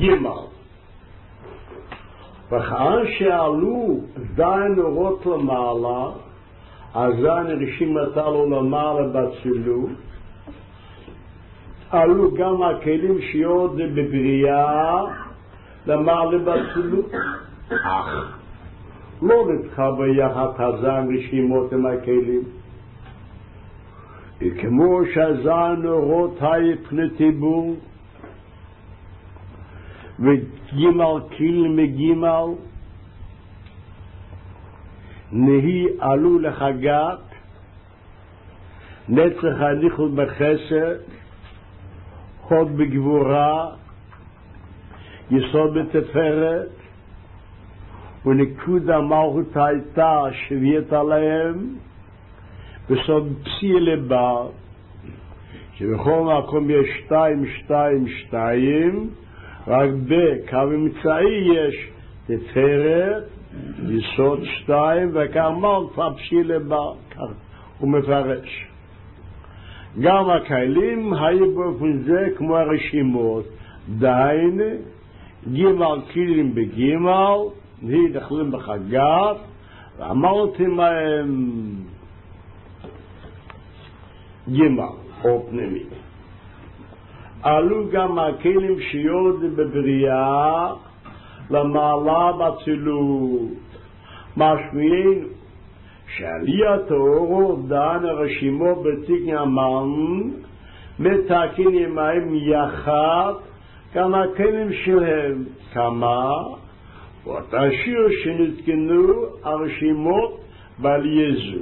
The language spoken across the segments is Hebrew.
גימל. וכאן שעלו זין אורות למעלה, הזין רשימת עלו למעלה בצילות, עלו גם הכלים שיוד בבריאה למעלה בצילות. אך לא נתחבר יחד הזין רשימות עם הכלים. וכמו שהזין אורות היו פני טיבור, וגימל קיל מגימל נהי עלו לחגת נצח הניחוד בחסד חוד בגבורה יסוד בתפארת וניקוד המלכות הייתה שביית עליהם בסוד פסי לבה שבכל מקום יש 2, 2, 2 רק בקו אמצעי יש תפארת, יסוד 2, וכאמר פפשי לבה, הוא מפרש. גם הכלים היו באופן זה כמו הרשימות, דיין, גימל קילים בגימל, והיא נכלים בחגת, ואמרתי מהם גימל, או פנימי. עלו גם הכלים שיוד בבריאה למעלה בצילות. משמיעין שעליית האורו דן הרשימו בתיקן המן מתקין ימיים יחד גם הכלים שלהם. כמה? ואותה שיר שנתקנו הרשימות בעל יזו.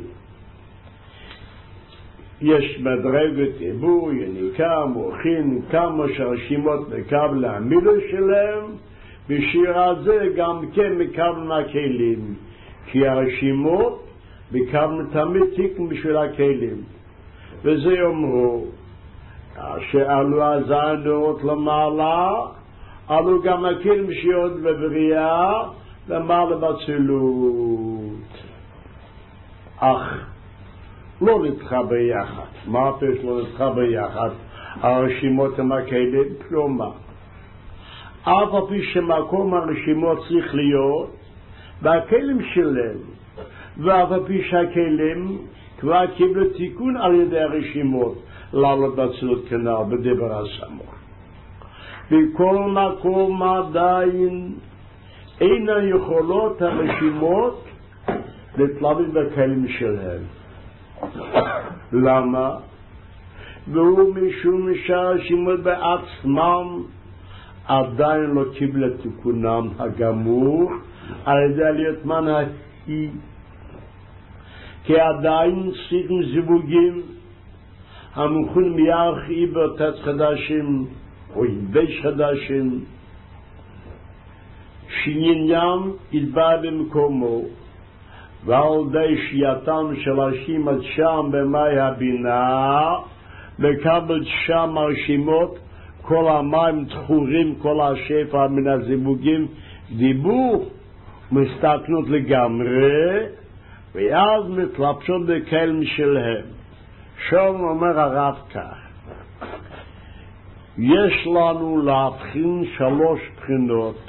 יש מדרגת עיבור, יניקה, מוכין, כמה שהרשימות מקבל להעמידו שלהם, בשיר הזה גם כן מקבל מהכלים, כי הרשימות מקבל תמיד תיקן בשביל הכלים. וזה יאמרו, כאשר עלו הזין אורות למעלה, עלו גם הכלים שיוד בבריאה למעלה בצילות. אך לא נתחבר יחד. מה הפרש לא נתחבר יחד? הרשימות עם הכלים, כלומר. אף על פי שמקום הרשימות צריך להיות והכלים שלהם, ואף על פי שהכלים כבר קיבלו תיקון על ידי הרשימות, לעלות בצילות כנ"ל בדבר הסמוך. בכל מקום עדיין אינן יכולות הרשימות להתלבש בכלים שלהם. למה? והוא משום שהרשימות בעצמם עדיין לא קיבלו תיקונם הגמור על ידי עליית מנהי, כי עדיין צריכים זיווגים המוכנים מירך עיבר תץ חדשים או יבש חדשים שעניינם יתבע במקומו, ועל די שייתם של השים עד שם במאי הבינה לקבל שם הרשימות כל המים תחורים, כל השפע מן הזיווגים דיבור מסתכנות לגמרי, ואז מתלבשות בכלים שלהם. שם אומר הרב כך, יש לנו להבחין 3 בחינות,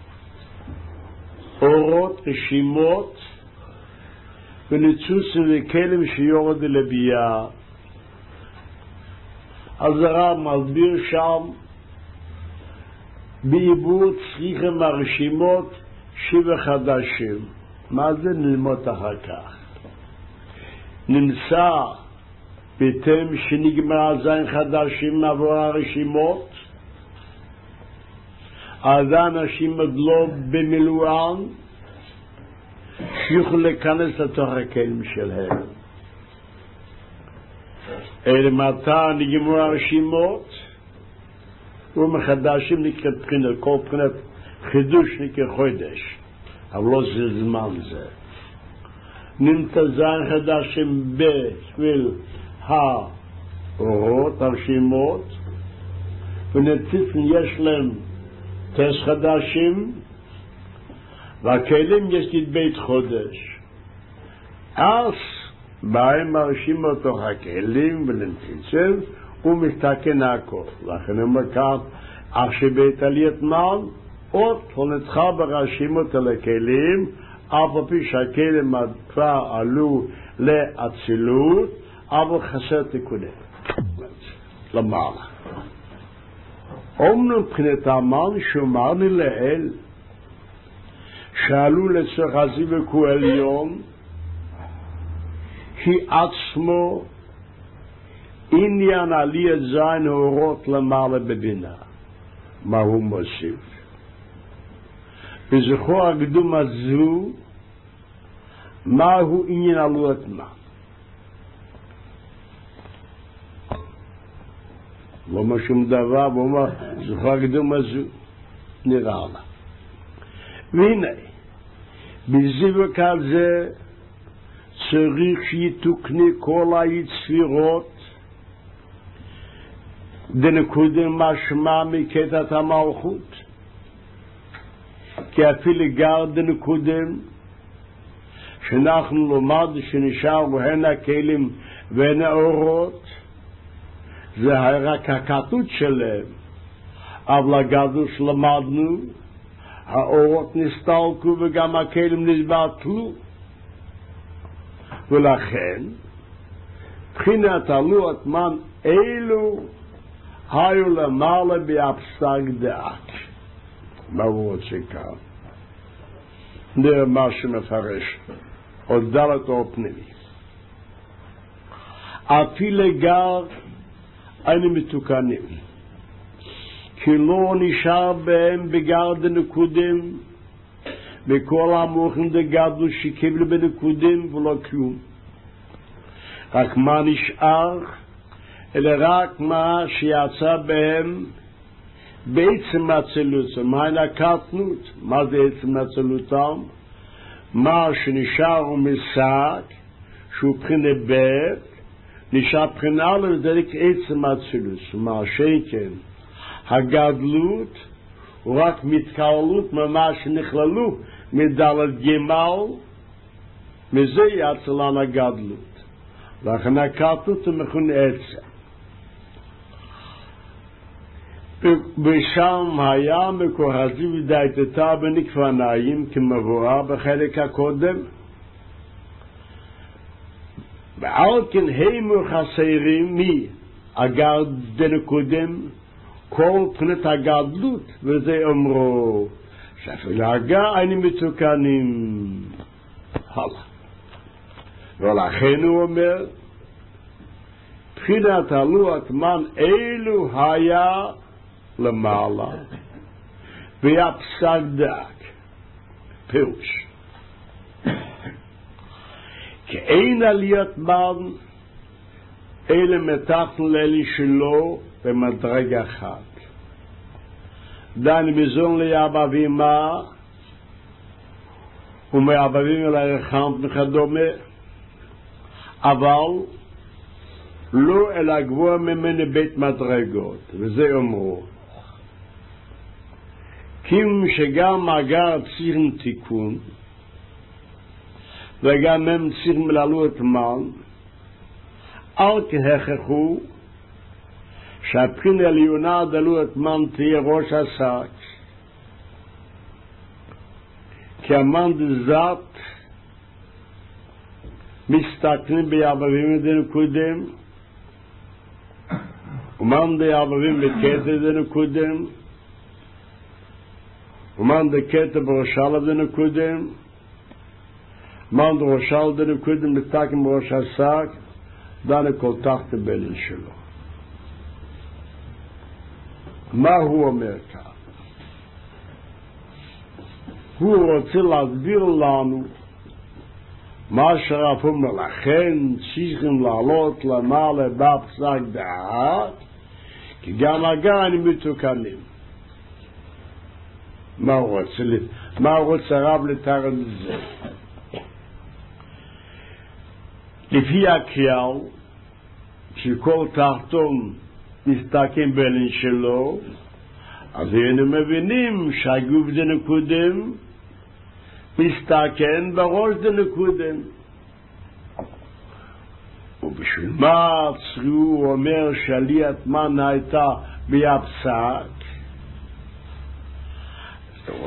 אורות, רשימות וניצוצים וכלים שיורד לביאה. אז הרב מסביר שם בעיבור צריכים הרשימות 7 חדשים. מה זה נלמוד אחר כך? נמצא פתאום שנגמר זין חדשים עבור הרשימות, אז האנשים עוד לא במילואן שיוכלו להיכנס לתוך הכלים שלהם. אלא מתי נגמרו הרשימות ומחדשים נקרא בחינת, כל בחינת חידוש נקרא חודש, אבל לא זה זמן זה. נמצא זין חדשים בשביל האורות, הרשימות, ונציצים יש להם תס חדשים, והכלים יש בית חודש. אז באים הרשימות תוך הכלים ונציצים ומסתכן הכל. לכן אומר כאן, אך שבית עליית מן, עוד הונתך ברשימות על הכלים, אף על פי שהכלים כבר עלו לאצילות, אבל חסר תיקונים. למעלה. אומנם מבחינת המן שאמרנו לאל, שעלו לצורך הזיווג הוא עליון, היא עצמו עניין עליית זין האורות למעלה בבינה. מה הוא מוסיף? בזכור הקדום הזו, מהו עניין עלויות מה? לא אומר שום דבר, הוא אומר, זכור הקדום הזו, נראה לה. והנה, בזיווג הזה צריך שיתוקני כל היצירות דנקודם משמע מקטעת המלכות, כי אפילו גר דנקודם שאנחנו לומד שנשאר בהן הכלים והן האורות, זה רק הכתות שלהם, אבל הגדול שלמדנו, האורות נסתלקו וגם הכלים נסבטלו, ולכן בחינת עלויות מן אלו היו למעלה בהפסק דעת. מה הוא רוצה כאן? נראה מה שמפרש עוד דלת או פנימי. אפילו גר היינו מתוקנים, כי לא נשאר בהם בגר דנקודים וכל המוחים דגדלו שקיבלו בנקודים ולא כלום. רק מה נשאר? אלא רק מה שיצא בהם בעצם הצלות. מהי הקטנות? מה זה עצם הצלותם? מה שנשאר הוא משק שהוא בחינה ב' נשאר בחינה א' דרך עצם הצלות. מה שכן הגדלות הוא רק מתקרלות ממש שנכללו מדלת גמל, מזה יצא לנו הגדלות. לכן הקטנות הוא מכון עצם. ושם היה מקור הזיו דייתתה בנקווניים כמבואר בחלק הקודם. ועל כן הימו חסרים מי אגר דנקודם כל פנת הגדלות, וזה אומרו שאפילו הגר היינו מתוקנים. הלאה. ולכן הוא אומר בחינת עלויות מן אלו היה למעלה והפסק דק. פירוש כי אין עליית מן אלה מתחת לאלי שלו במדרג אחד. דן מזון ליאבא ואמא ומאבבים אל הרחמת וכדומה, אבל לא אל הגבוה ממני בית מדרגות. וזה אומרו kim שגם אגר צירים תיקון וגם הם צירים לעלות מן, אל כהכרחו שהבחינה עליונה דלות מן תהיה ראש השק, כי המן דזת מסתכלים ביעבבים דנקודם, ומן דיעבבים בקטע דנקודם, ומן דקטע בראשל דנקודם, מן דראשל דנקודם מתקים בראש השק, דנה כל תחת הבלן שלו. מה הוא אומר כאן? הוא רוצה להסביר לנו מה שרב אומר, לכן צריכים לעלות למעלה בהפסק דעת, כי גם הגן מתוקנים. מה הוא רוצה רב לתאר את זה? לפי הכלל שכל תחתון מסתכם בלן שלו, אז היינו מבינים שהגוף דנקודם מסתכן בראש דנקודם. ובשביל מה הוא אומר שעליית מן הייתה בהפסק?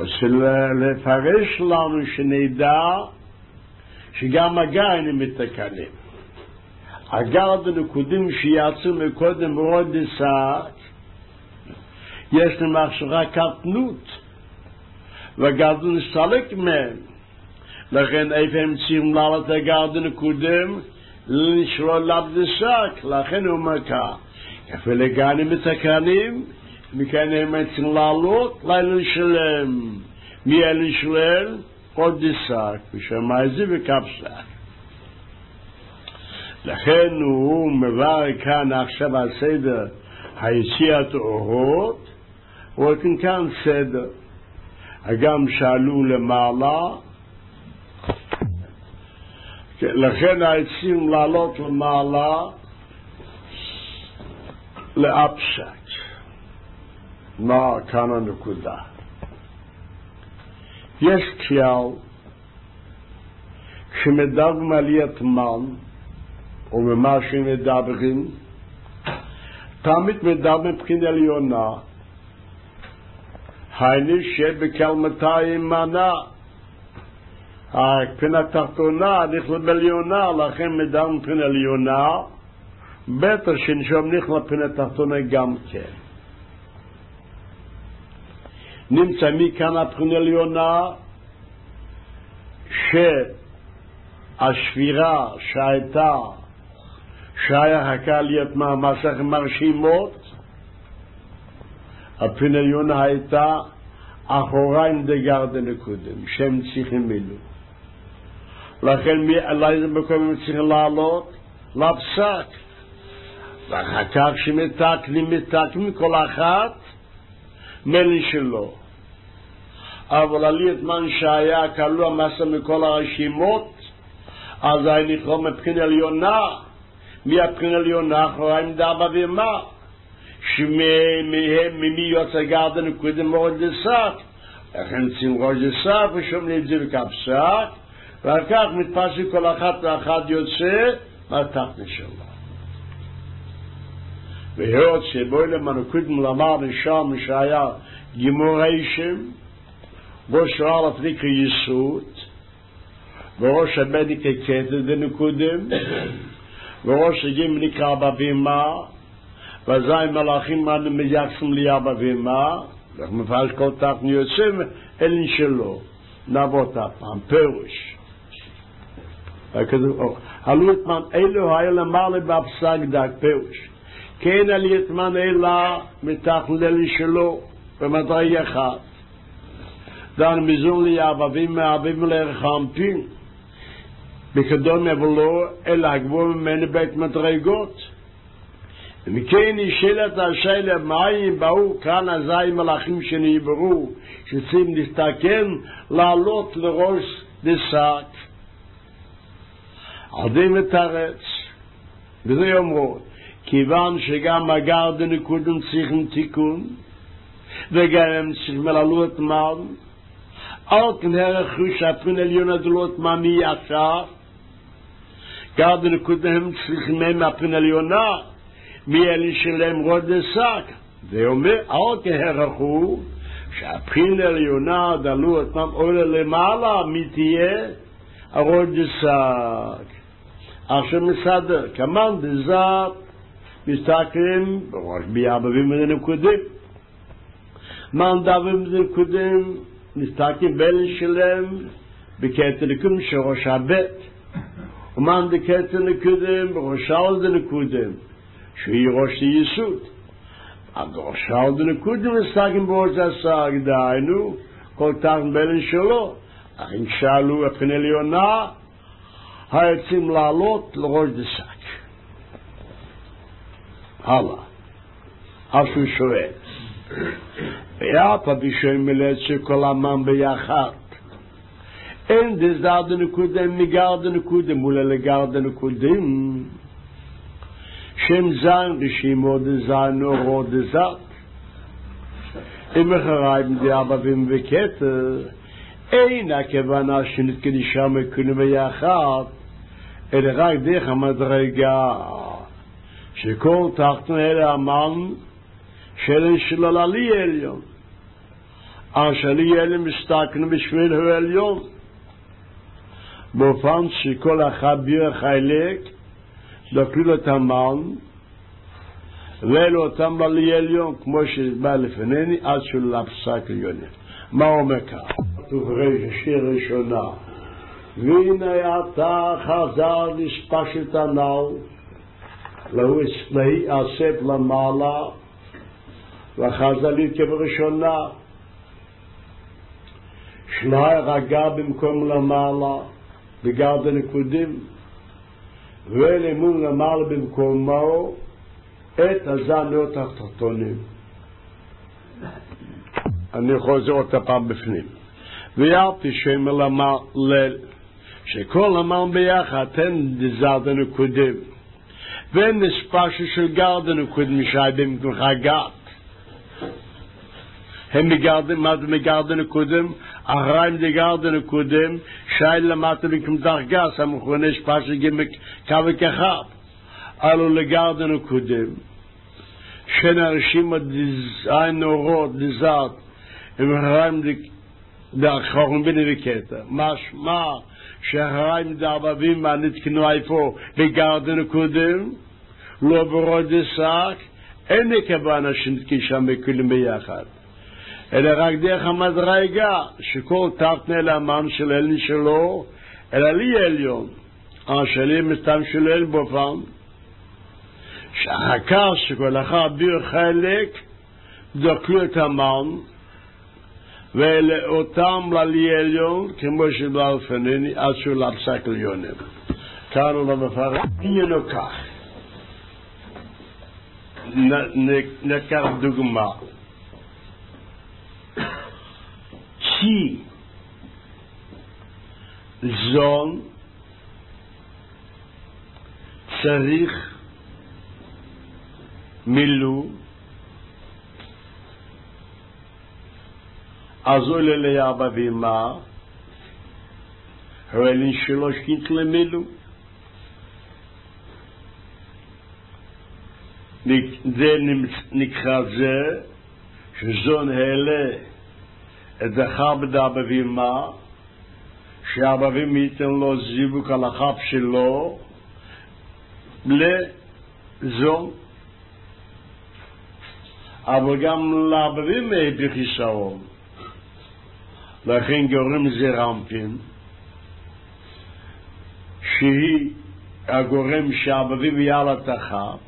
לפרש לנו שנדע שגם הגיינים מתקנים. הגרד הנקודים שיצאו מקודם רוד דסק, יש להם הכשרה קטנות, והגרד נסתלק מהם. לכן איפה הם צריכים לעלות הגרד הנקודם, לשלול לב דסק, לכן הוא מקה. איפה לגיינים מתקנים, מכאן הם צריכים לעלות, לילה שלם. מי אלה שלל? עוד דסק, ושמע זה וקפסק. לכן הוא מבאר כאן עכשיו הסדר היציאת אורות, וכן כאן סדר. גם שאלו למעלה, לכן העצים לעלות למעלה לאפסק. מה כאן הנקודה? יש כלל, כשמדברים על יתמן, או ממה שמדברים, תמיד מדברים מבחינה עליונה, היינו שבקלמתיים מנה, מבחינה תחתונה נכלל בעליונה, לכן מדברים מבחינה עליונה, בטח שנשום נכלל מבחינה תחתונה גם כן. נמצא מכאן הבחינה עליונה, שהשבירה שהייתה, שהיה הקהלית מהמסך מרשימות, הבחינה עליונה הייתה אחוריים דגרד הנקודם, שהם צריכים מילוא. לכן לאיזה מקום הם צריכים לעלות? לפסק. ואחר כך שמתקנים כל אחת, מלי שלו. אבל עלי את מן שהיה כלוא המסע מכל הרשימות, אז היה נכלום מבחינה עליונה, מהבחינה עליונה אחריים דאבא ומה, ממי יוצא גרד הנקודם מאוד דסק, לכן צריכים ראש דסק ושומעים את זה בקפסק, ואחר כך מתפסק כל אחת ואחת יוצא מהתחתונה שלו. והיות שבוי למנו קודם למר נשם שהיה גימור אישם, בו שואל אפריקה יסוד, וראש הבדיק הקטר דנקודם, וראש הגים נקרא בבימה, ואזי מלאכים מייחסים לי בבימה, ואנחנו מפרש כל תחתנו יוצאים אלין שלו, נבוא תחתנו, פירוש. עלו את מן אלו היה למעלה בפסק דק פירוש. כן על יתמן אלא מתחת ללי שלו במדרגה אחת. דן מזון לי אבבים לרחמפין בקדום יבלו אלא הגבוה ממני בית מדרגות. ומכן נשאלת השאלה מים באו כאן אזי מלאכים שנעברו שצריכים להסתכן לעלות לראש דסק. עדים מתרץ וזה יאמרו כיוון שגם הגרד הנקודם צריכים תיקון, וגם הם צריכים לעלות מן, אל כנראה שהפרינה עליונה דלות מן מישר, גרד הנקודם הם צריכים מהם הפרינה עליונה, מאלה שלהם רוד דסק, ואומר, אל כנראה שהפרינה עליונה דלות מן עולה למעלה, מי תהיה? הרוד דסק. עכשיו מסדר, כמן דזת, מסתכלים, בראש ביאבבים ונקודים. מן דברים ונקודים, מסתכלים בין שלהם, בקטליקום שראש הבית. ומן דקטל נקודים, בראשל דנקודים, שהיא ראש היסוד. בראשל דנקודים מסתכלים בראש הסג, דהיינו, כל תחת בין שלו. אך אם שאלו הפני עליונה, היוצאים לעלות לראש דסק. הלאה. אז הוא שואל. ואף בשם מלאת שכל המן ביחד. אין דזר דנקודם מגר דנקודם מולה לגר דנקודם. שם זן רשימו דזן אורו דזת. אם אחריים דאבבים וכתר, אין הכוונה שנתקדישה מכונים ביחד, אלא רק דרך המדרגה. שכל תחתון אלה המן של שלל עלי עליון. אשר אלה מסתכנו בשביל העליון. באופן שכל אחד ביר חלק, דקלו את המן, ואלו אותם לעליון, כמו שבא לפניני, עד שלא לפסק עליון. מה אומר כך? וברי שיר ראשונה, והנה אתה חזר לספשת הנאו, להי אסף למעלה, וחזר לי כבראשונה, שלאי רגע במקום למעלה, בגרד הנקודים, ולמון למעלה במקומו, את הזנות התחתונים. אני חוזר אותה פעם בפנים. ויארתי שם ליל, שכל המן ביחד הם דזרד הנקודים, ואין נספש של גרד הנקודים משייבים כחגת. הם מגרד הנקודים, אחריים דגרד הנקודים, שי למטה מכם דרגס, המכונה ספש גימק קו כחד. אלו לגרד הנקודים, שנרשים עין נורות, דזרד, הם אחריים דרכם בנביקטה. משמע שאחריים דאבבים נתקנו איפה בגרד הנקודים, לא ברוד דסק, אין הכוונה שנתקישם בכלים ביחד. אלא רק דרך המדרגה, שכל תחתנה לאמן של אלין שלו, אלא לי עליון, שלי מסתם של אל בופן, שאחר כך שכל אחד ביר חלק, דקלו את המן, ואותם ללי עליון, כמו שבא לפניני, עד שהוא לפסק עליונים. כאן הוא לא מפרט, עניינו כך. נקח דוגמה. כי זון צריך מילוא, אז עולה לאבא ואמא, העלין שלו שכית למילוא. זה נקרא זה, שזון העלה את החב דאבא ואמא, שאבא ואמא ייתן לו זיווג על החב שלו, לזון. אבל גם לאבא ואמא בחיסרון. לכן גורם זה רמפין, שהיא הגורם שאבא ואמא יעלה את החב,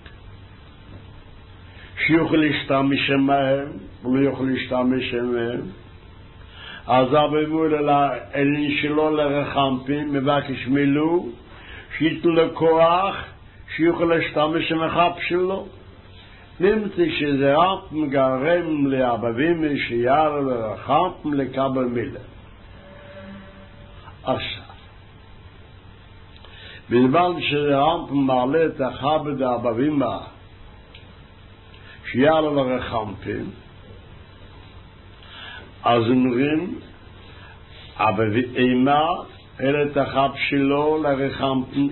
שיוכל להשתמש מהם, ולא יוכל להשתמש מהם. אז אבא ואמא אלין שלו לרחמפין, מבקש מילוא, שייתנו לו כוח, שיוכל להשתמש עם החב שלו. נמצא שזה רק מגרם לאבא ואמא שיעלה לרחמפין לקבל מילה. עכשיו, בלבד שרחמפין מעלה את החב דאבא ואמא, שיעלה לרחמפין, אז אומרים, אבא ואמא, אלה את החב שלו לרחמפין,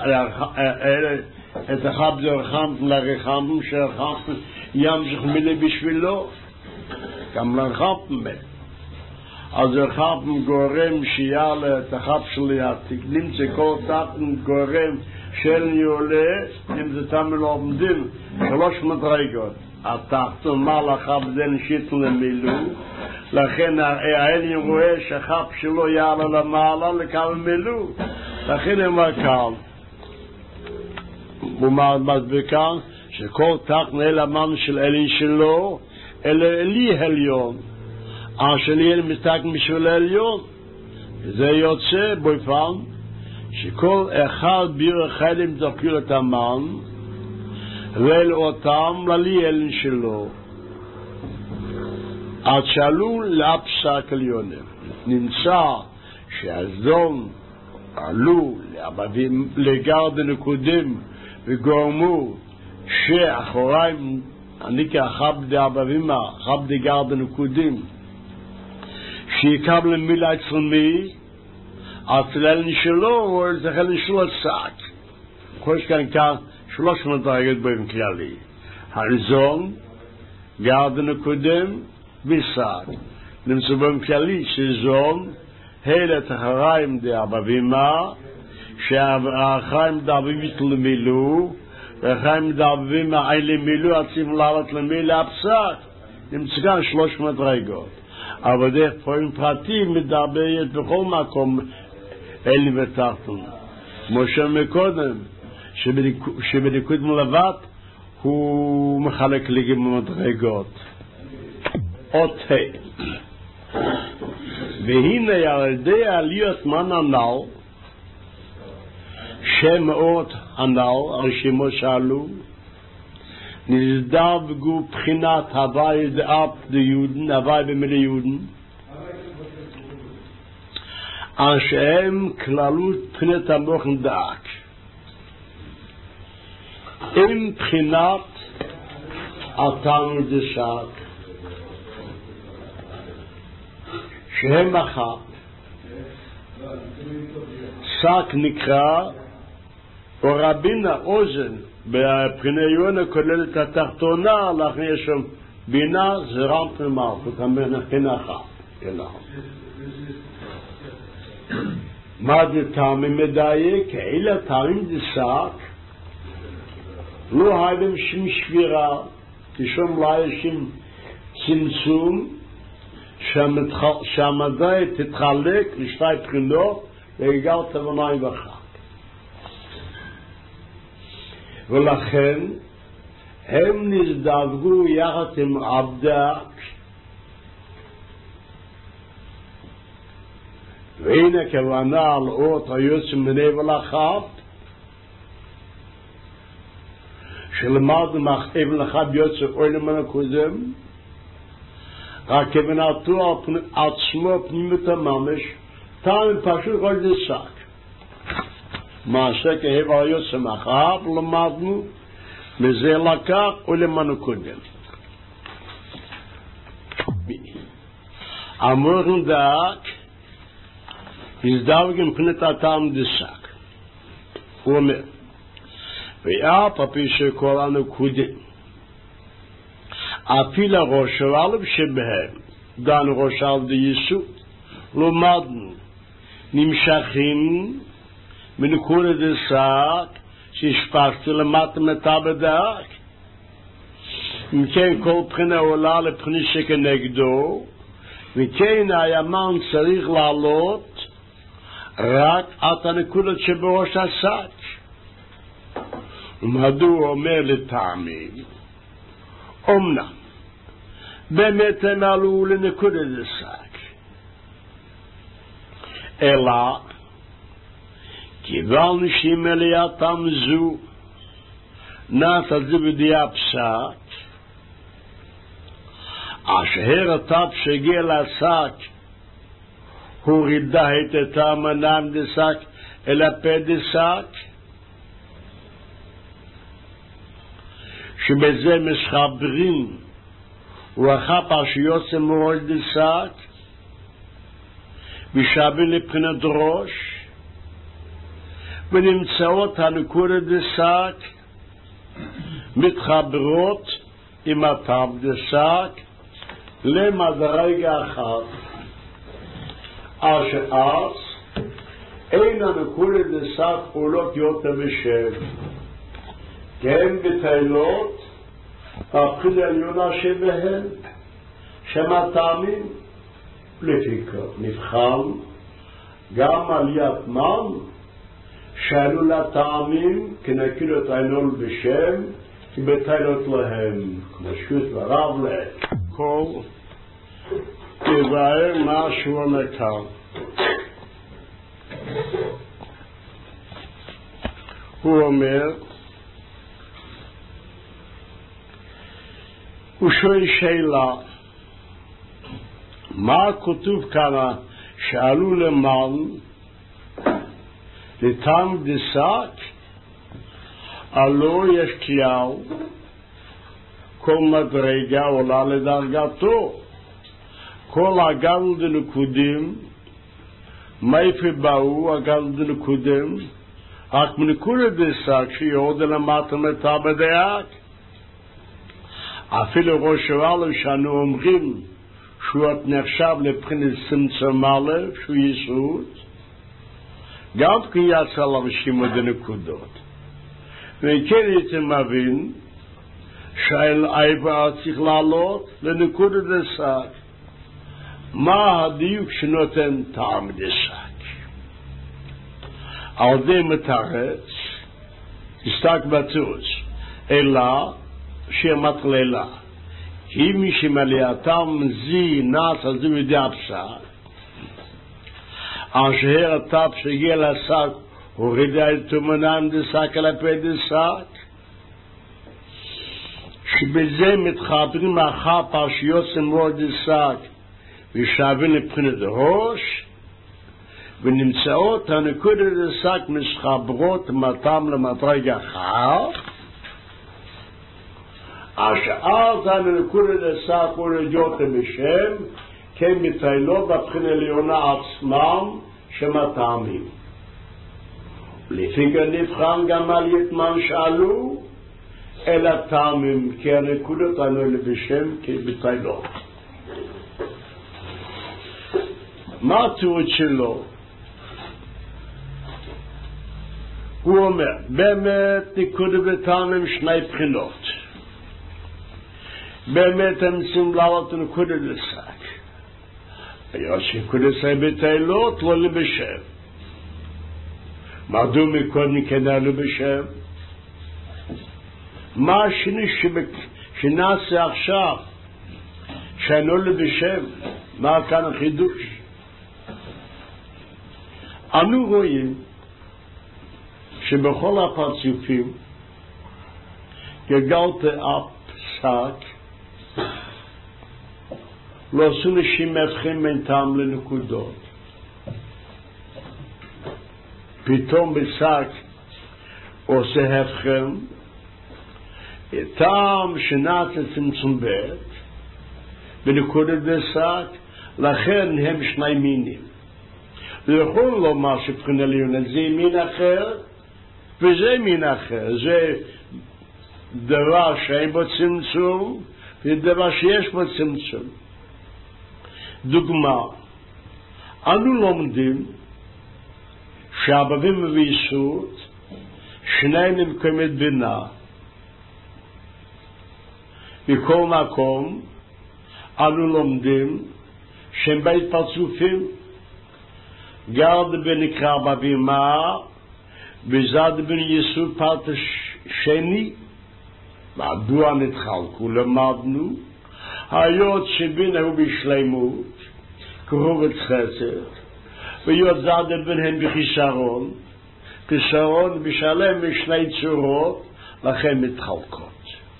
את החב לרחמפין לרחמפין, שרחמפין ימשיך מילה בשבילו, גם לרחמפין. אז רחמפין גורם שיעלה את החב שלי עתיק, נמצא כל תחתן גורם של ניעולה, נמצא תמיד עומדים 3 מדרגות. התחתון מעלה חב זה נשיט למילוא, לכן האלין רואה שהחב שלו יעלה למעלה לקבל מילוא. לכן אמר כאן, הוא מסביר כאן, שכל תחתון אל המן של אלין שלו, אלה לי עליון. שלי אל מסתכל בשביל העליון. וזה יוצא באופן, שכל אחד ביר חיילים דקלו את המן, ואל אותם ללי אלין שלו. עד שעלו לפסק עליונים. נמצא שהזון עלו לגרד הנקודים וגורמו שאחוריים אני כחב דאבא ואמא, חב דגרד הנקודים, שיקבל מילה אצלמי, אצל אלין שלו, אצל אלין שלו צעק. חוש כאן 300 דרגות באופן כללי. הראשון, גרד הנקודים, וסעק. נמצא בהם כללי שזון, הלת החריים דה אבבימה, שהחיים דאבים יתלמילו, והחיים דאבים האלה מילו, עצים לעלות למילה הפסק, נמצא כאן 300 רגות. אבל דרך פרוים פרטים מדברת בכל מקום אלי ותחתון. כמו שמקודם, שבניקוד מלבד הוא מחלק ליגים מדרגות. אות ה' והנה על ידי עליות מן הנ"ל, שם אות הנ"ל, הרשימות שעלו, נזדווגו בחינת הווי דאפ דיודן, הווי במילי יודן, אשהם כללות בחינת המוחן דאק. עם בחינת התלמוד דשק, שהם אחת. שק נקרא, או רבינה אוזן, בבחינה יונה כוללת התחתונה, לכן יש שם בינה זרם פנימה, בחינה אחת. מה זה טעמים מדייק? אלה טעמים דשק, לא הייתם שום שבירה, כשום לא היה שום צמצום, שהמדעי תתחלק לשתי בחינות והגעת במים אחת. ולכן הם נזדווגו יחד עם עבדק, והנה כוונה על אות היוצא מנבל אחת, שלמדנו אבן אחד יוצא אוי למנה קודם, רק כוונתו על עצמו פנימית הממש, טעם פשוט רק דשק. מעשה כאב היוצא מאחר, למדנו, מזה לקח אוי למנה קודם. אמורים דאק, הזדווגים מבחינת הטעם דשק. הוא אומר, ואף על פי שכולנו קודם, אפילו ראש אלף שבהם, דן ראש אלף דייסות, למדנו, נמשכים מנקודת דשק, שהשפשתי למטה מטה בדק. אם כן, כל בחינה עולה לבחינה שכנגדו, וכן הימן צריך לעלות רק את הנקודת שבראש השק. ומדוע אומר לטעמים, אומנם, באמת הם עלו לנקודת השק, אלא, כיוון שמליאתם זו, נעשת זה בדיעה פסק, אשר הטב שהגיע לשק, הורידה את המנם דשק אל הפה דשק, שבזה משחברים ואחר פרשיות מורד דשק ושבים לבחינת ראש ונמצאות הנקודת דשק מתחברות עם הטב דשק למדרגה אחת, אז אין הנקודת דשק עולות יותר בשם, כן בתיילות הבחינה העליונה שבהן, שמה טעמים לפיכך נבחן גם עליית מן שעלו לטעמים כנקודת העליון בשם כי בתיילות להם משקות ורב להם כל יבאר משהו המקם. הוא אומר, הוא שואל שאלה, מה כתוב כאן שעלו למן לטעם דשק? הלא יש כלל, כל מדרגה עולה לדרגתו, כל הגל דנקודים, מאיפה באו הגל דנקודים? רק מנקודת דשק שיורד למטה מטה בדעת. אפילו ראש אלף שאנו אומרים שהוא נחשב לבחינת צמצום א', שהוא יסוד, גם כי יצא לרשימו דנקודות. וכן הייתם מבין שהאיבר צריך לעלות לנקודת השק. מה הדיוק שנותן טעם דשק? על די מתרץ, הסתק בטוס, אלא שמתחילה. כי מי שמליאתם זי נס על זה ידי הפסק, אשר הטב שהגיע לשק, הורידה את תומנם דשק על הפי דשק, שבזה מתחברים אחר פרשיות סמור דשק, ושאבים לבחינת ראש, ונמצאות הנקודת דשק משחברות מתם למדרג אחר, אשר אז הנקודת דשק הוא להיות בשם, כן מתאילו בבחינה עליונה עצמם שמטעמים. לפי כן נבחן גם על יתמן שאלו, אלא טעמים, כי הנקודות ענו לבשם כבתאילו. מה התירוץ שלו? הוא אומר, באמת נקודות וטעמים שני בחינות. באמת הם צריכים לעלות נקודות לשק. היה שנקודות לשק בתאילות לא לבשם. מדוע מקודם כן עלו בשם? מה השני שנעשה עכשיו שאינו לבשם? מה כאן החידוש? אנו רואים שבכל הפרצופים גגלת הפסק לא עשו נשים מבחין בין טעם לנקודות. פתאום בשק עושה הבחן טעם שנעשה צמצום ב' בנקודת בשק, לכן הם שני מינים. ויכול לומר שבחינה עליונה זה מין אחר וזה מין אחר. זה דבר שאין בו צמצום ודבר שיש בו צמצום. דוגמה, אנו לומדים שהבבים ויסות שניים נמקמת בינה. בכל מקום אנו לומדים שהם בית פרצופים. גרד בן נקרא בבימה וזד בן יסוד פרט שני. מדוע נתחלקו? למדנו היות שבינה הוא בשלימות קרובת חסד ויות זד בן בחיסרון, חיסרון בשלם בשני צורות, לכן מתחלקות.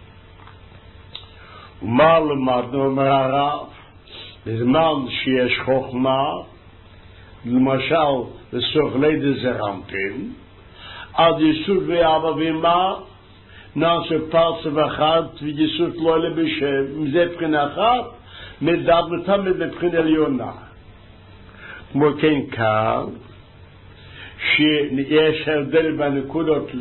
ומה למדנו? אומר הרב, בזמן שיש חוכמה, למשל בסוכלי דזרמפין, עד יסוד ואבא ומה נעשה פרצה ואחד ויסוד לא לבשם. אם זה בחינה אחת, מדברתם בבחינה עליונה. כמו כן כאן, שיש הבדל בנקודות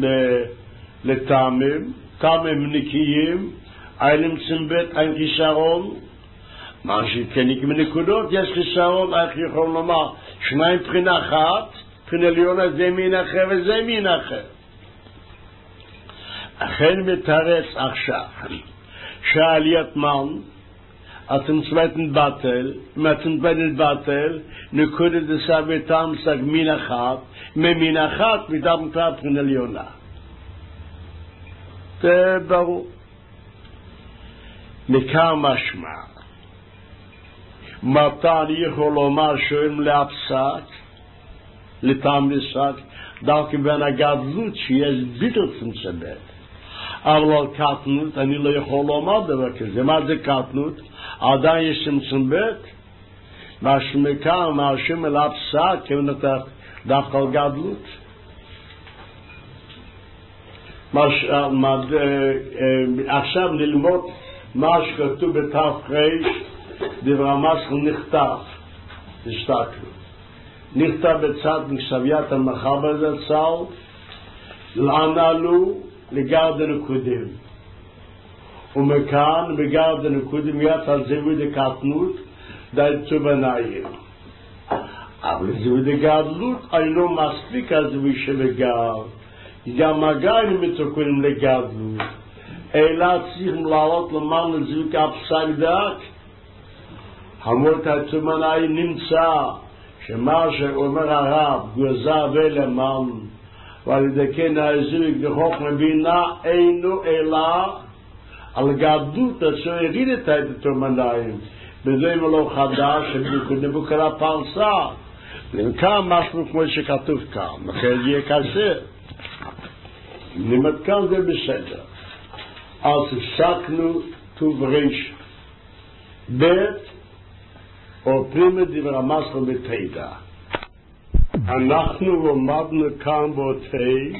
לטעמים, טעמים נקיים, אין צמבט, אין חיסרון. מה שכן מנקודות יש חיסרון, איך יכול לומר שניים בחינה אחת, בחינה עליונה זה מין אחר וזה מין אחר. אכן מתרץ עכשיו שעליית מן אתם צווייתן בטל, אם אתם צווייתן בטל נקודת דשק וטעם שק מין אחת, ממין אחת מטעם כבר בחינה עליונה. זה ברור. מכאן משמע מתי אני יכול לומר שאין להפסק לטעם דשק דווקא בין הגדלות שיש ביטל צמצמת, אבל על קטנות אני לא יכול לומר דבר כזה. מה זה קטנות? עדיין יש צמצמת, מה שמכאן מאשים אל הפסק כמנת דווקא על גדלות. עכשיו נלמוד מה שכתוב בת"ח דבר המסך נכתב, תשתכלו. נכתב בצד מכסביית המחבר זצ"ל, לענלו לגרד הנקודים. ומכאן בגרד הנקודה מיד על זיווי דקטנות די צובנאים. אבל זיווי דגדלות אינו מספיק הזיווי שבגרד. גם הגיינים מתוקנים לגדלות. אלא צריכים לעלות למען לזיווי כפסק דק. המות הצומנאי נמצא שמה שאומר הרב גוזה ולמען ועל ידי כן הזיווי בחוכמה בינה אינו אלא על גדלות אשר יריד את הצומנאים בזה לא חדש שבקרה פרסה וכאן משהו כמו שכתוב כאן אחרי יהיה קשה נמד כאן זה בסדר אז הפסקנו טוב ריש בית או פרימד דבר המסחר בתידה אנחנו לומדנו כאן באותי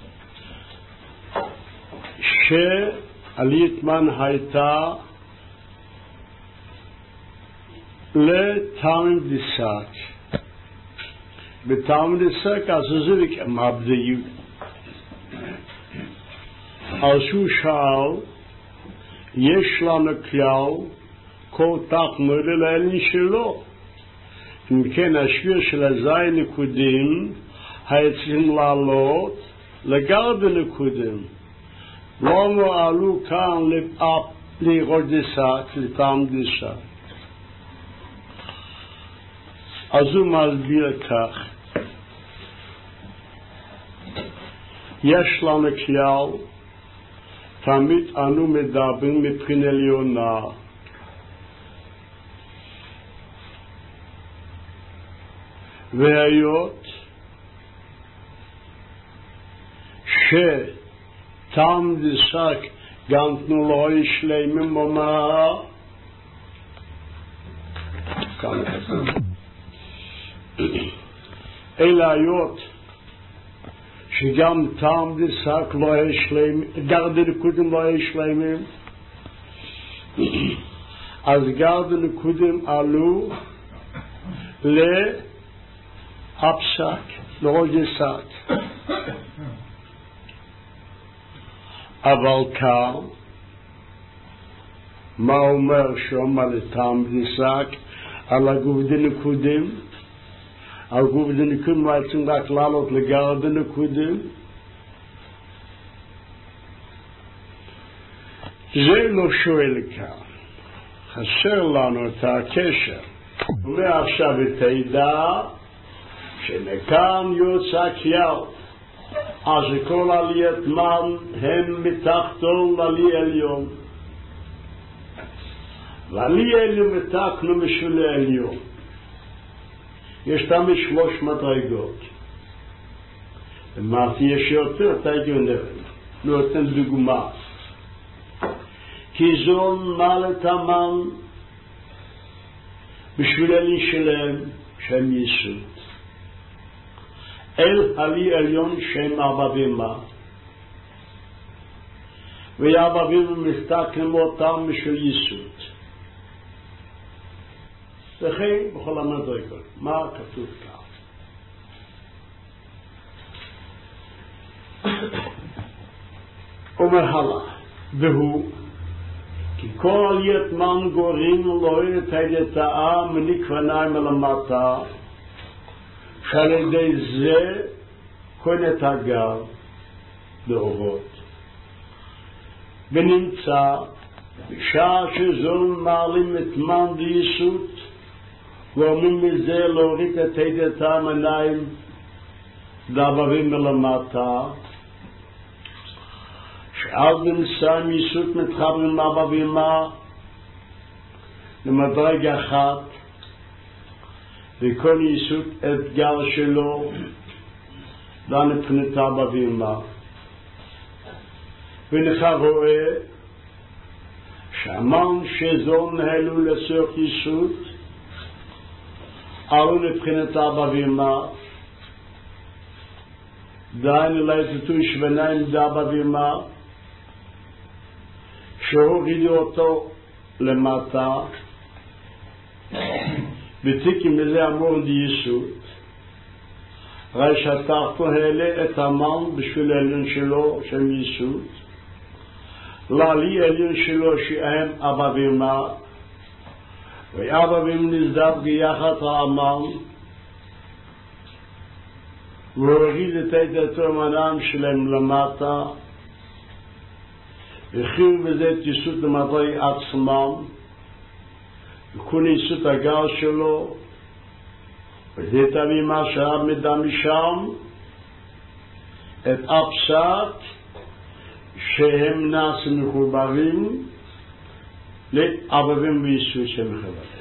שעליתמן הייתה לתאם דיסק בתאם דיסק אז זה כמבדיות אז הוא שאל יש לנו כלל כל תחמור לאלין שלו אם כן השביר של הזין נקודים היצרים לעלות לגרד נקודים לא עלו כאן לראש דיסק לטעם דיסק אז הוא מסביר כך יש לנו כלל תמיד אנו מדברים מבחינה עליונה והיות שטעם דיסק גם תנו לו שלמים ומה אלא היות שגם טעם דיסק לא שלמים גרד נקודים לא שלמים אז גרד נקודים עלו הפסק, לא דיסק. אבל כאן, מה אומר שאומר לטעם דיסק על הגוף דנקודים? על גוף דנקודים רוצים רק לעלות לגרד דנקודים? זה לא שואל כאן. חסר לנו את הקשר. ומעכשיו תדע שמכאן יוצא כלל אז כל עליית מן הם מתחתון לעלי עליון ועלי עליון מתקנו משול עליון יש תמיד 3 מדרגות אמרתי יש יותר תגיון נותן דוגמה כי זון מעלת המן בשביל עלי שלהם שהם יסוד אל עלי עליון שם אבא ואמא ואבא ואמא מסתכלים אותם משל יסוד וכן בכל המדרגות מה כתוב כאן אומר הלאה והוא כי כל עליית מן גורים לא יתהד העם מנקרניים למטה שעל ידי זה קונת הגר לאורות ונמצא בשעה שזון מעלים את מן ויסות ואומרים מזה להוריד את הידת העיניים דברים מלמטה שעל בנסיים יסות מתחברים אבא ואמא למדרג אחת וכל יסות אתגר שלו דן מבחינת אבא ואמא ולך רואה שהמן שזון נהלו לסוך יסות עלו מבחינת אבא ואמא דן אליתו שבניים דאבא ואמא שהורידו אותו למטה ותיקים מזה אמור ליסות ראי שהתחתו העלה את המן בשביל העליון שלו שם יסות לעלי עליון שלו שהם אבא ואמא, ואבא ואמא נזדב ביחד העמם, והוריד את התומנם שלהם למטה, וחיו בזה את יסוד למטרי עצמם, וכון יסוד הגר שלו, וזה תביא מה שהרב מדע משם, את הפשט שהם נעשים מחוברים לאבבים ויסוד שהם מחוברים.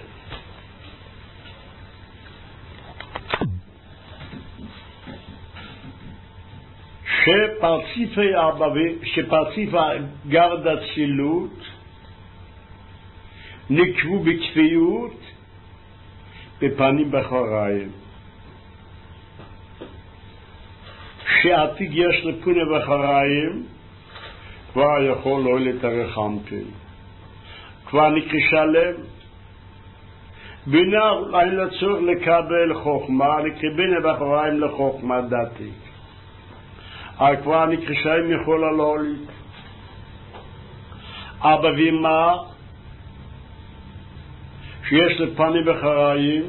שפרציפי גרד הצילות נקבו בכפיות בפנים בחריים. שעתיד יש לפונה בחריים כבר יכול לא לתרחמתי. כבר נקרשה להם. בינה אולי לצורך לקבל חוכמה, לקבל בחריים לחוכמה דתי. כבר נקרשה הם יכולה להוליד. אבא ואמא שיש לפנים בחריים,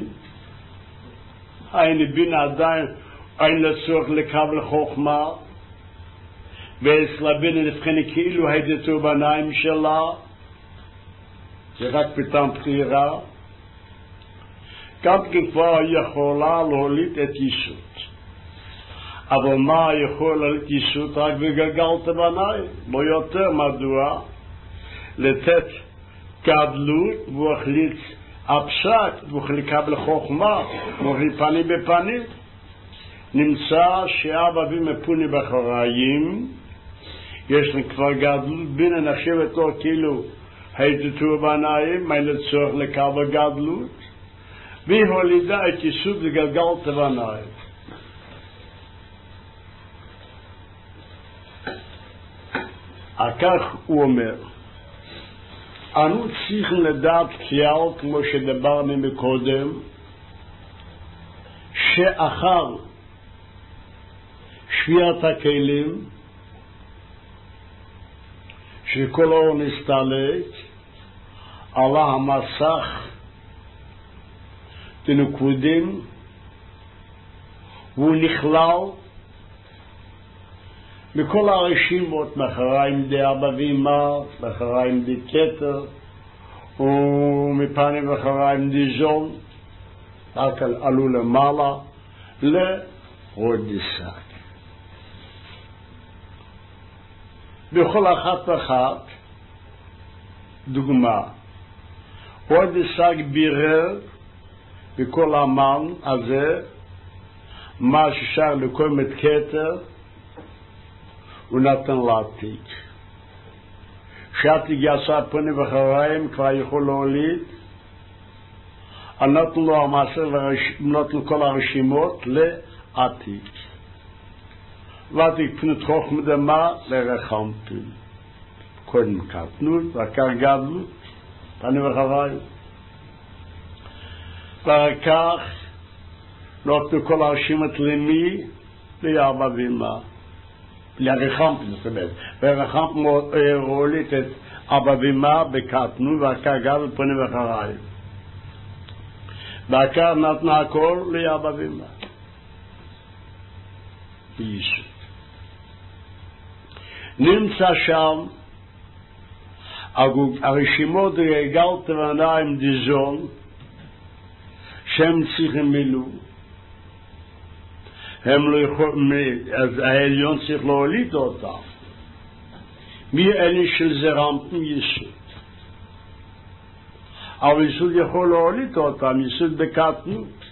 אין בינה עדיין אין לצורך לקבל חוכמה, ואצלה בינה נבחנת כאילו הידתו בעיניים שלה, זה רק פתאום בחירה, גם כן כבר יכולה להוליד את יסוד. אבל מה יכול להוליד יסוד? רק בגלגלת בעיניים, לא יותר. מדוע? לתת גדלות והוא החליט הפשט, והוא החליט לקבל חוכמה, והוא החליט פנים בפנים. נמצא שאבא ומפוני בחריים, יש לנו כבר גדלות, בינה נחשבת לו כאילו הידתו בעיניים, אין לצורך לקבל גדלות, והיא הולידה את יסוד לגלגלת בעיניים. כך הוא אומר, אנו צריכים לדעת כלל, כמו שדברנו מקודם, שאחר שביעת הכלים, שכל האור נסתלק, עלה המסך תנוקודים, והוא נכלל מכל הרשימות, מחריים די אבא ואמא, מחריים די כתר, ומפנים מחריים די זון, רק עלו למעלה, להודיסק. בכל אחת ואחת, דוגמה, הודיסק בירר בכל המן הזה, מה ששר לקום את כתר, הוא נתן לעתיק. שעתיק יעשה פנים וחריים, כבר יכול להוליד, נתן לו המעשר ונתן כל הרשימות לעתיק. ועתיק פנות חוכמה דמה לרחמתי. קודם קטנות, ואחר גדלות, פנים וחריים. ואחר כך נתנו כל הרשימות למי? לאבא ואמא. לרחמתי, זאת אומרת. ורחמתי הוליד את אבא ואמא בקטנות, ואחר גדלות פנים וחריים. ואחר נתנה הכל לאבא ואמא. בישו. נמצא שם הרשימות רגלת ועיניים דיזון שהם צריכים מילוא, הם לא יכולים, אז העליון צריך להוליד אותם. מי אלה של זרמתם? יסוד. אבל יסוד יכול להוליד אותם, יסוד בקטנות.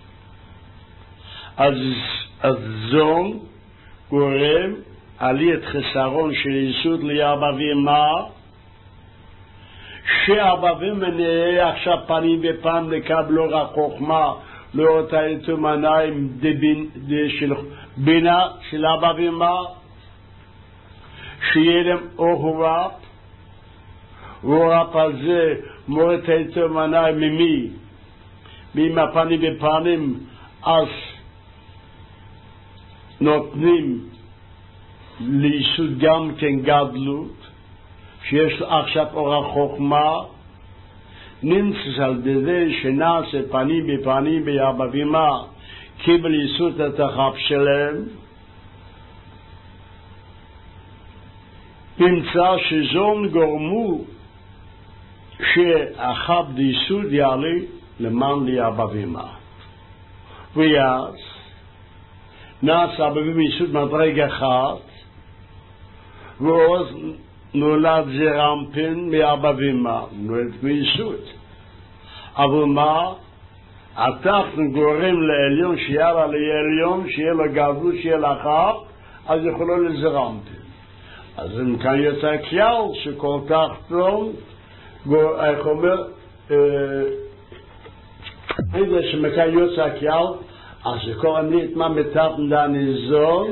אז זון גורם עליית חסרון של יסוד לאבא ואמא, שאבא ואמא נראה עכשיו פנים בפעם לקבלו רק חוכמה, לא אותה יתומניים של בינה של אבא ואמא, שיהיה להם אור רב, ורב הזה מורת היתומניים ממי? מהפנים בפנים, אז נותנים ליסוד גם כן גדלות, שיש עכשיו אור החוכמה, נמצא על ידי שנעשה פנים בפנים בירבה בימה, קיבל ייסות את החב שלהם, נמצא שזון גורמו שהחב ייסות יעלה למען לירבה בימה. ואז נעשה בייסות מדרג אחד, ואז נולד זרמפין מירבה בימה, נולד בייסות. אבל מה? התחתן גורם לעליון שיהיה לה לעליון, שיהיה לה גבלות, שיהיה לה חב, אז יכולו לזרמפין. אז אם כאן יוצא כלל שכל תחתון, איך אומר, איזה שמכאן יוצא כלל, אז שכל אני אתמה מתחתן דניזון,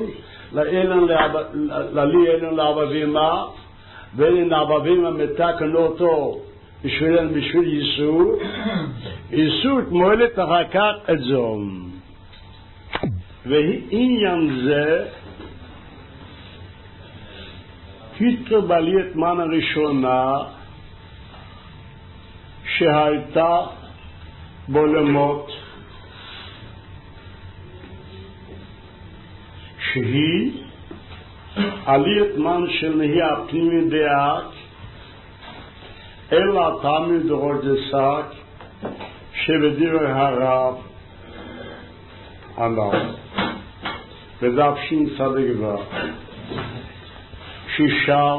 ללי אילון לארבה בימה, ואין ארבה בימה מתקן אותו בשביל ייסות, ייסות מועלת אחר כך את זון. ועניין זה התקבלי את מן הראשונה שהייתה בעולמות, שהיא עליית מן של נהיה הפנימי דעת אלא תמיד רודסק שבדברי הרב הנ"ל בדף שצ"ו ששם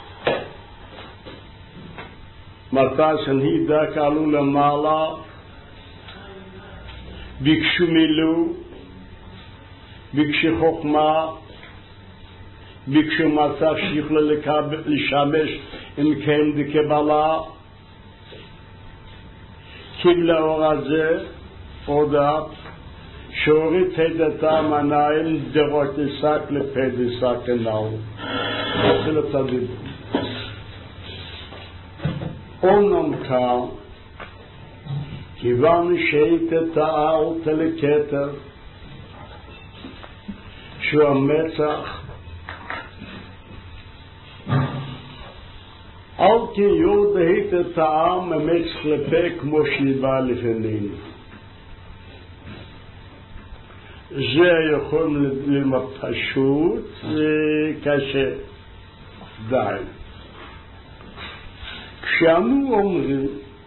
מתי שנהידק עלו למעלה ביקשו מילו, ביקשו חוכמה, ביקשו מצב שיוכלו לשמש עם כן דקבלה, קיבלה אור הזה הודעת שהוריד פדתם עיניים דרות עסק לפד עסק הנאו. זה לצדיק. אומנם כאן כיוון שהיית תארת לכתר שהוא המצח, אל תהיו דהית את העם המצח לפה כמו שניבא לפנינו. זה יכול ללמוד פשוט, זה קשה. די. כשאנו אומרים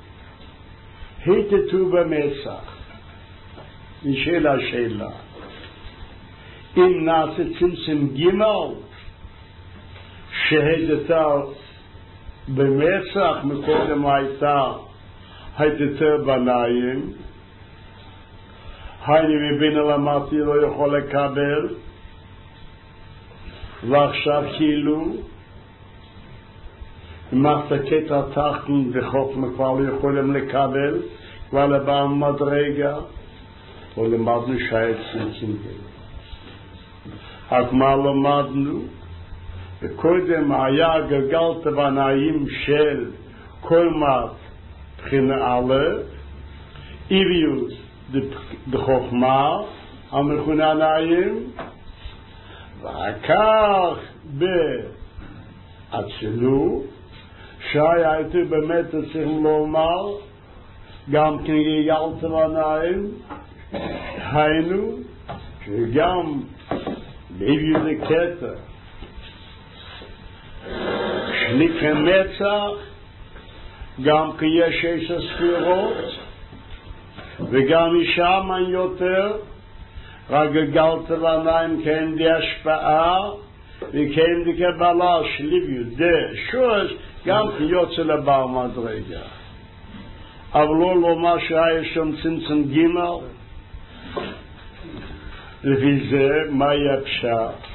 היתתו במצח, נשאלה השאלה, אם נעשה צמצם ג' שהיתתה במצח מקודם הייתה היתתה בניים, היינו מבין למדתי לא יכול לקבל, ועכשיו כאילו מחתקת התחתן וחוכמה כבר לא יכולים לקבל, כבר לבא מדרגה, או למדנו שעת צמצום. אז מה למדנו? וקודם היה גלגלת בנאים של כל מת בחינה א', איביוס דחוכמה, המכונה נאים, ואחר באצילות, שהיה הייתי באמת צריך לומר, גם כן גלגלת בנאים, היינו, שגם באיביוס דקטר, שנקרא מצח, גם כי יש 6 ספירות, וגם משם יותר, רק גלגלת בעיניים כן די השפעה, וכן די קבלה שליביות, די שורש, גם כי יוצא לבעל מדרגה. אבל לא לומר שהיה שם צמצום ג', לפי זה, מה יהיה פשט?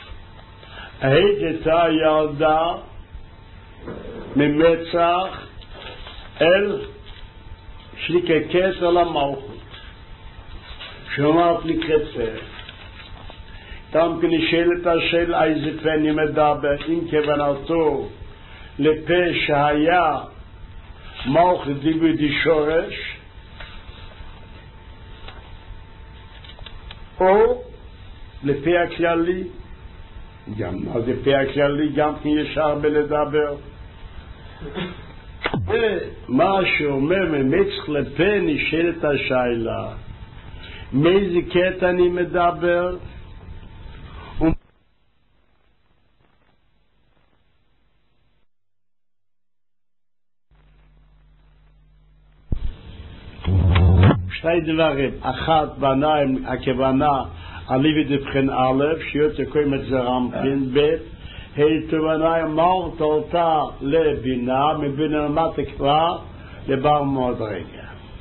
היתתה ילדה ממצח אל שליקה כסר למלכות, שאומרת לי כסר. גם כן נשאלת השאלה איזה פני מדבר, אם כוונתו לפה שהיה מלכות דיבודי שורש, או לפה הכללי, גם על לפה הכללי גם כן יש הרבה לדבר, מה שאומר ממצח לפה נשאלת השאלה, מאיזה קטע אני מדבר? שתי דברים, אחת בעיניים הכוונה עליבי דבחן א', שיותר קוראים את זה רמפין, ב' התובנה אמרת אותה לבינה, מבינה למטה כבר לבר מאוד רגע.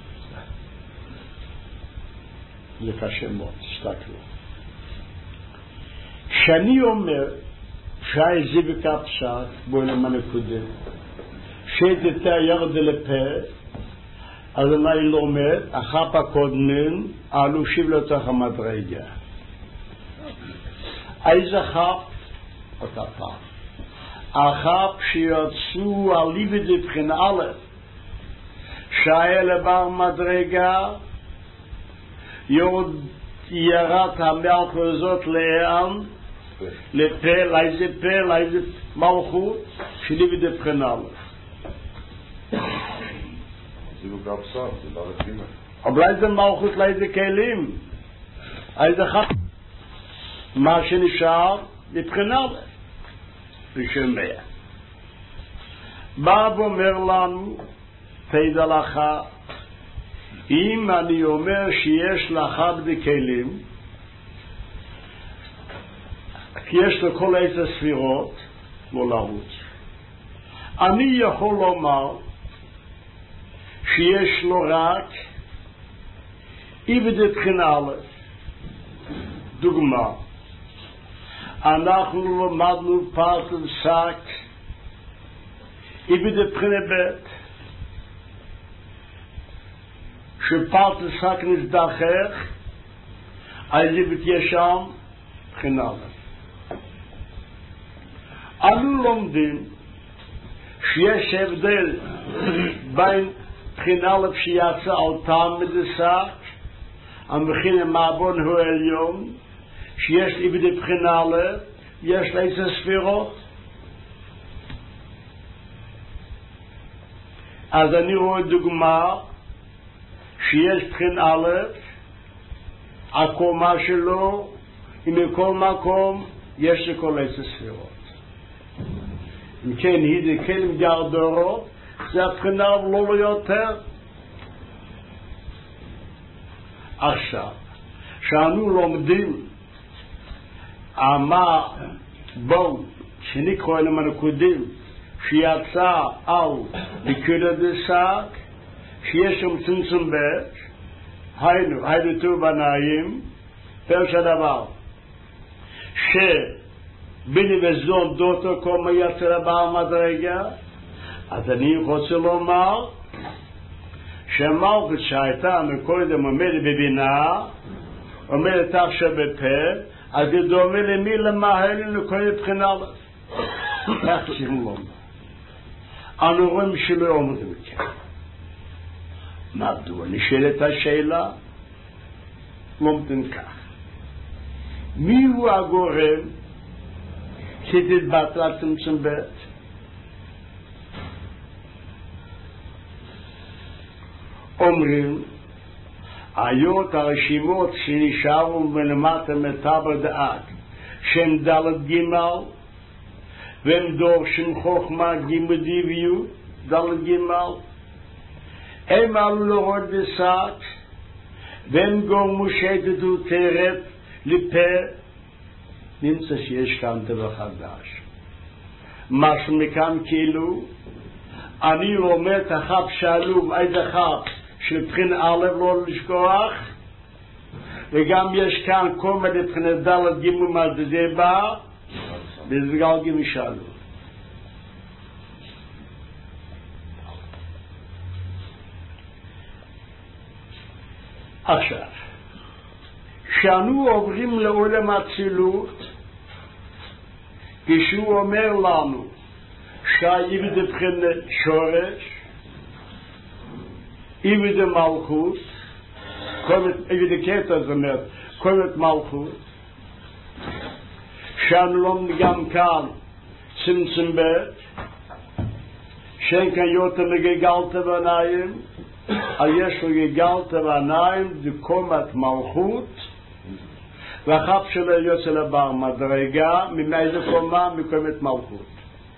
זה קשה מאוד, תסתכלו. כשאני אומר שהאיזי בקפשת, בואי למנקודה, שתתה ירד לפה, אז אני לומד, אחר הקודמים, עלו שיב לתוך המדרגה. איזה חפ? אותה פעם. החפ שיוצאו עליבי דבחין א', שהיה לבר מדרגה, ירד המלך הזאת לאן? לפה, לאיזה פה, לאיזה מלכות, שליבי דבחין א'. אבל איזה מלכות לאיזה כלים, איזה חפ, מה שנשאר מבחינה ראשון מאה. בא ואומר לנו, תדע לך, אם אני אומר שיש לך בכלים, כי יש לו כל איזה ספירות, לא לרוץ, אני יכול לומר שיש לו רק איבד בחינה א'. דוגמה, אנחנו למדנו פרטל שק איבד בחינה ב', שפרטל שק נזדחך, אז איבד ישם בחינה א'. אנו לומדים שיש הבדל בין בחינה א' שיצא על טעם מדשק, המכין המעבון הוא עליון, שיש לי בדי בחינה א', יש לה איזה ספירות. אז אני רואה דוגמה שיש בחינה א', הקומה שלו, ומכל מקום יש לכל איזה ספירות. אם כן, היא דקלם גרדורו, זה הבחינה לא יותר. עכשיו, שאנו לומדים מה בו שנקרא אלה מנקודים שיצא על נקודה דשק, שיש שם צמצום ב', היינו טוב בנאים, פרש הדבר שביני וזון דוטו כל מה יצא לבעל מדרגה. אז אני רוצה לומר שהמלכות שהייתה מקודם עומדת בבינה, עומדת עכשיו בפה, אז זה דומה למי למהל לכל בחינה א'. איך צריכים לומר? אנו רואים שלא אומרים כן. מדוע? נשאלת השאלה, לומדים כך. מי הוא הגורם שתתבטל צמצום ב'? אומרים, היות הרשימות שנשארו מלמטה מטבר דעת, שהם ד' ג' והם דורשים חוכמה ג' דיביות, ד' ג', הם עלו לרוד בשק, והם גורמו שתדעו תרף לפה, נמצא שיש כאן דבר חדש. משהו מכאן כאילו, אני אומר את החב שאלו, איזה חב שבבחין א' לא לשכוח, וגם יש כאן כל מיני בחינת ד' ג' מה זה בא, וזה גל ג' שאלו. עכשיו, כשאנו עוברים לעולם הצילות, כשהוא אומר לנו שהאיבד בחינת שורש, איבד מלכות, איבד קטע זאת אומרת, קומת מלכות, שאנו לומדים גם כאן צמצום ב', שאין כאן יותר לגגלת בעיניים, יש לו גגלת בעיניים דקומת מלכות, ואחר שלו יוצא לבר מדרגה, מאיזה קומה? מקומת מלכות.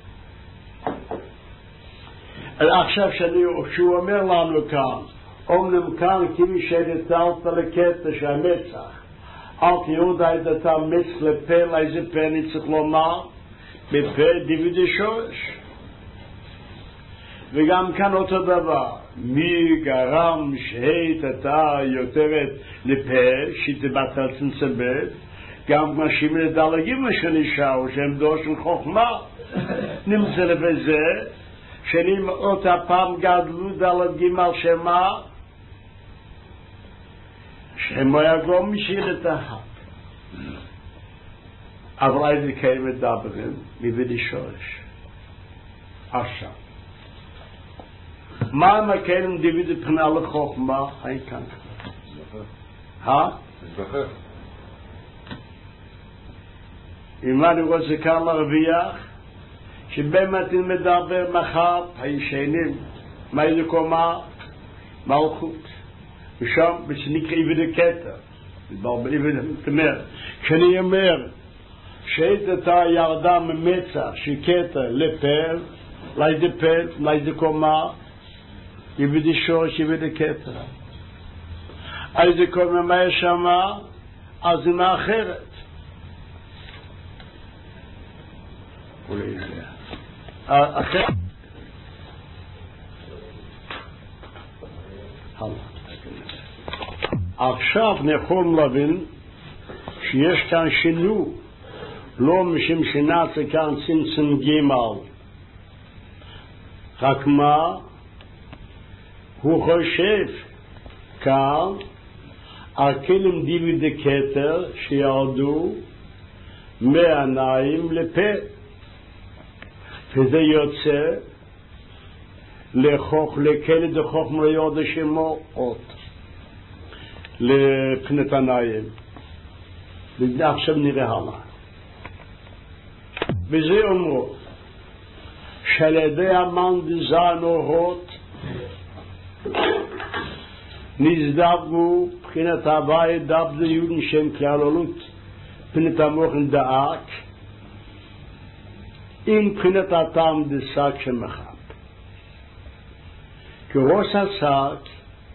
עכשיו שהוא אומר לנו כאן, אומנם כאן כמי שדתלת לקטע שהמצח, אל תיעודה את המצח לפה, איזה פה אני צריך לומר? בפה דיווידי שורש. וגם כאן אותו דבר, מי גרם שהית אתה יותרת לפה, שתבטל צנצבת, גם נשים לדלגים שנשאר, שהם דור של חוכמה, נמצא לבזה, שנים אותה פעם גדלו דלגים על שמה, שהם לא יגור משאיר את ההק. אבל איזה קיים מדברים, מבדי שורש. עכשיו. מה מקיים דיוויד פנה לחוכמה? אין כאן. זכר. אם אני רוצה כאן להרוויח, שבאמת מדבר מחר, הישנים, מה איזה קומה? מלכות. ושם, ושנקרא איבד הקטע. כשאני אומר, שהייתה ירדה ממצח שקטע לפר, לאיזה פר, לאיזה קומה, איבד שורש, איבד הקטע. איזה קומה מה יש שמה? אז היא מאחרת. אחרת. עכשיו נכון להבין שיש כאן שינוי, לא משום שנעשה כאן צמצום ג' רק מה? הוא חושב כאן על כלים דיוויד הכתר שירדו מעיניים לפה, וזה יוצא לכלי דחוכמה יורדה שמו אות לפנת עיניים. עכשיו נראה הלאה. וזה אומרו שעל ידי המן דזן אורות נזדבגו בחינת הבית דבדו יהודן שם כללות פנת המוחן דאק עם בחינת הטעם דסק שמחב. כראש הסק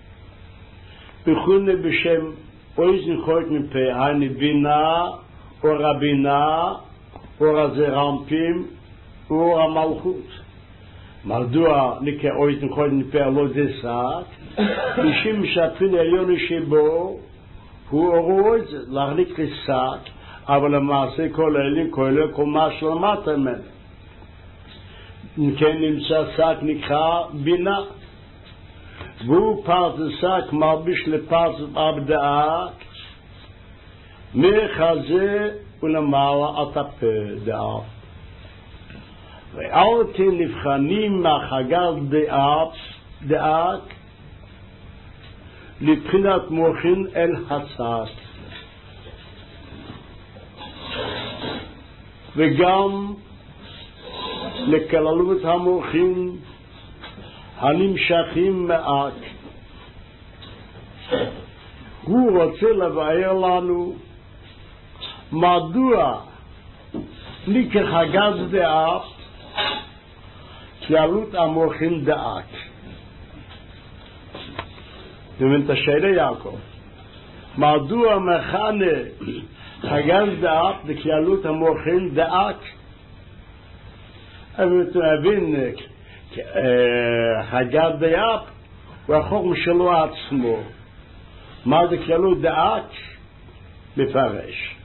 בכונה בשם אויזן חוית מפה הנבינה אור הבינה אור הזרמפים אור המלכות. מדוע נקרא אויזן חוית מפה לא דסק? משום שהפין העליון שבו הוא אור אויזן להחליק לסק, אבל למעשה כל העלים כולל כל מה שלמטה ממנו. אם כן נמצא סק נקרא בינה, והוא פרס סק מלביש לפרס אבדאק מחזה ולמעלה את הפה דאף. ואלתי נבחנים מהחגל דאק לבחינת מוחין אל הסק, וגם לכללות המוחין הנמשכים מעט. הוא רוצה לבאר לנו מדוע ניקח הגז דאק כללות המוחין דאק. ומנת השאלה יעקב, מדוע מכנה הגז דאק לכללות המוחין דאק? אבל תבין הגז דאק הוא החוכמה שלו עצמו. מה זה כללות דאק? מפרש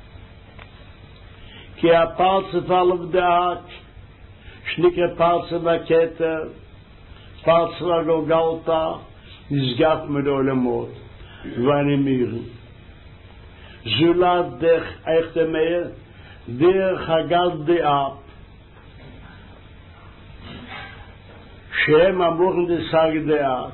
כי הפרצף עליו דאק שנקרא פרצף הכתר, פרצף הגולגלתא, נסגף מדעולמות ואני מירים זולת דרך איך תמר דרך הגז דאק שהם המוחן דסג דאק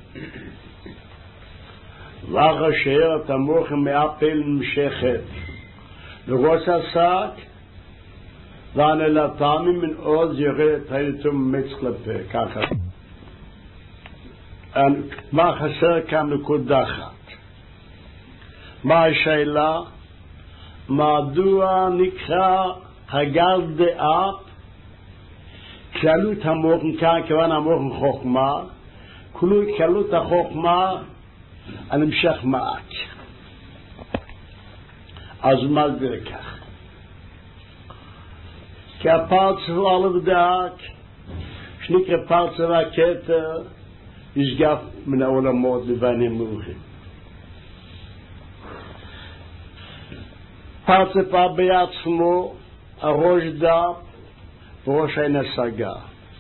ואשר את המוחן מאפל משכת לראש הסק והנלתם מן עוז יראה תהייתם מצלפה, ככה. מה חסר כאן נקודה אחת? מה השאלה? מדוע נקרא הגל דאב כללות המוחן כאן, כיוון המוחן חוכמה, כללות החוכמה הנמשך מעט. אז מה זה כך? כי הפרצה הוא אלף דאק, שנקרא פרצה והכתר, נשגף מן העולמות לבנים מרוכים. פרצה פעם בעצמו, הראש דאב, וראש אין השגה.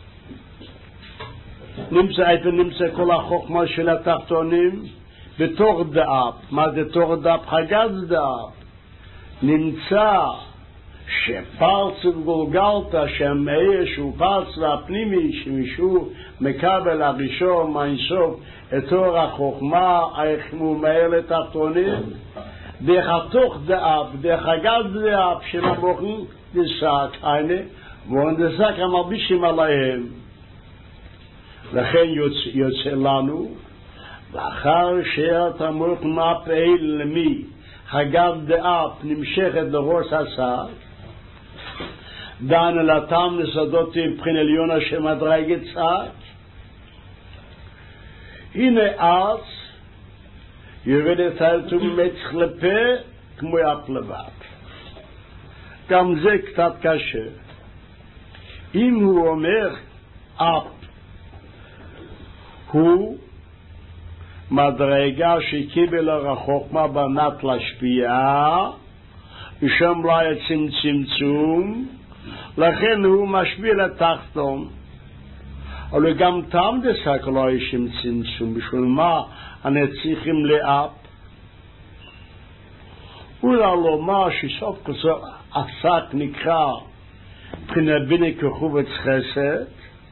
נמצא כל החוכמה של התחתונים בתוך דאב. מה זה תוך דאב? חגז דאב. נמצא שפרץ וגולגלת שהמאיר שהוא פרץ והפנימי שמישהו מקבל הראשון מהאינסוף את אור החוכמה הוא מאיר לתחתונים דרך התוך דאב, דרך הגז דאב של המוחן דסק הנה ונדסק המלבישים עליהם. לכן יוצא לנו לאחר שאת המוחן מפעיל למי הגב דאב נמשכת לראש השק דן אלתם נסדות מבחין עליון השם הדרגת צק. הנה אז יורדת תהייתם מצלפה כמו אף לבד. גם זה קצת קשה. אם הוא אומר אף הוא מדרגה שקיבל החוכמה בנת להשפיע ושם לא יצאים צמצום, לכן הוא משפיע לתחתון. אבל גם תם דסק לא ישים צמצום, בשביל מה הנציחים לאפ? אולי לומר שסוף כזה עסק נקרא מבחינת בינה כחובץ חסד,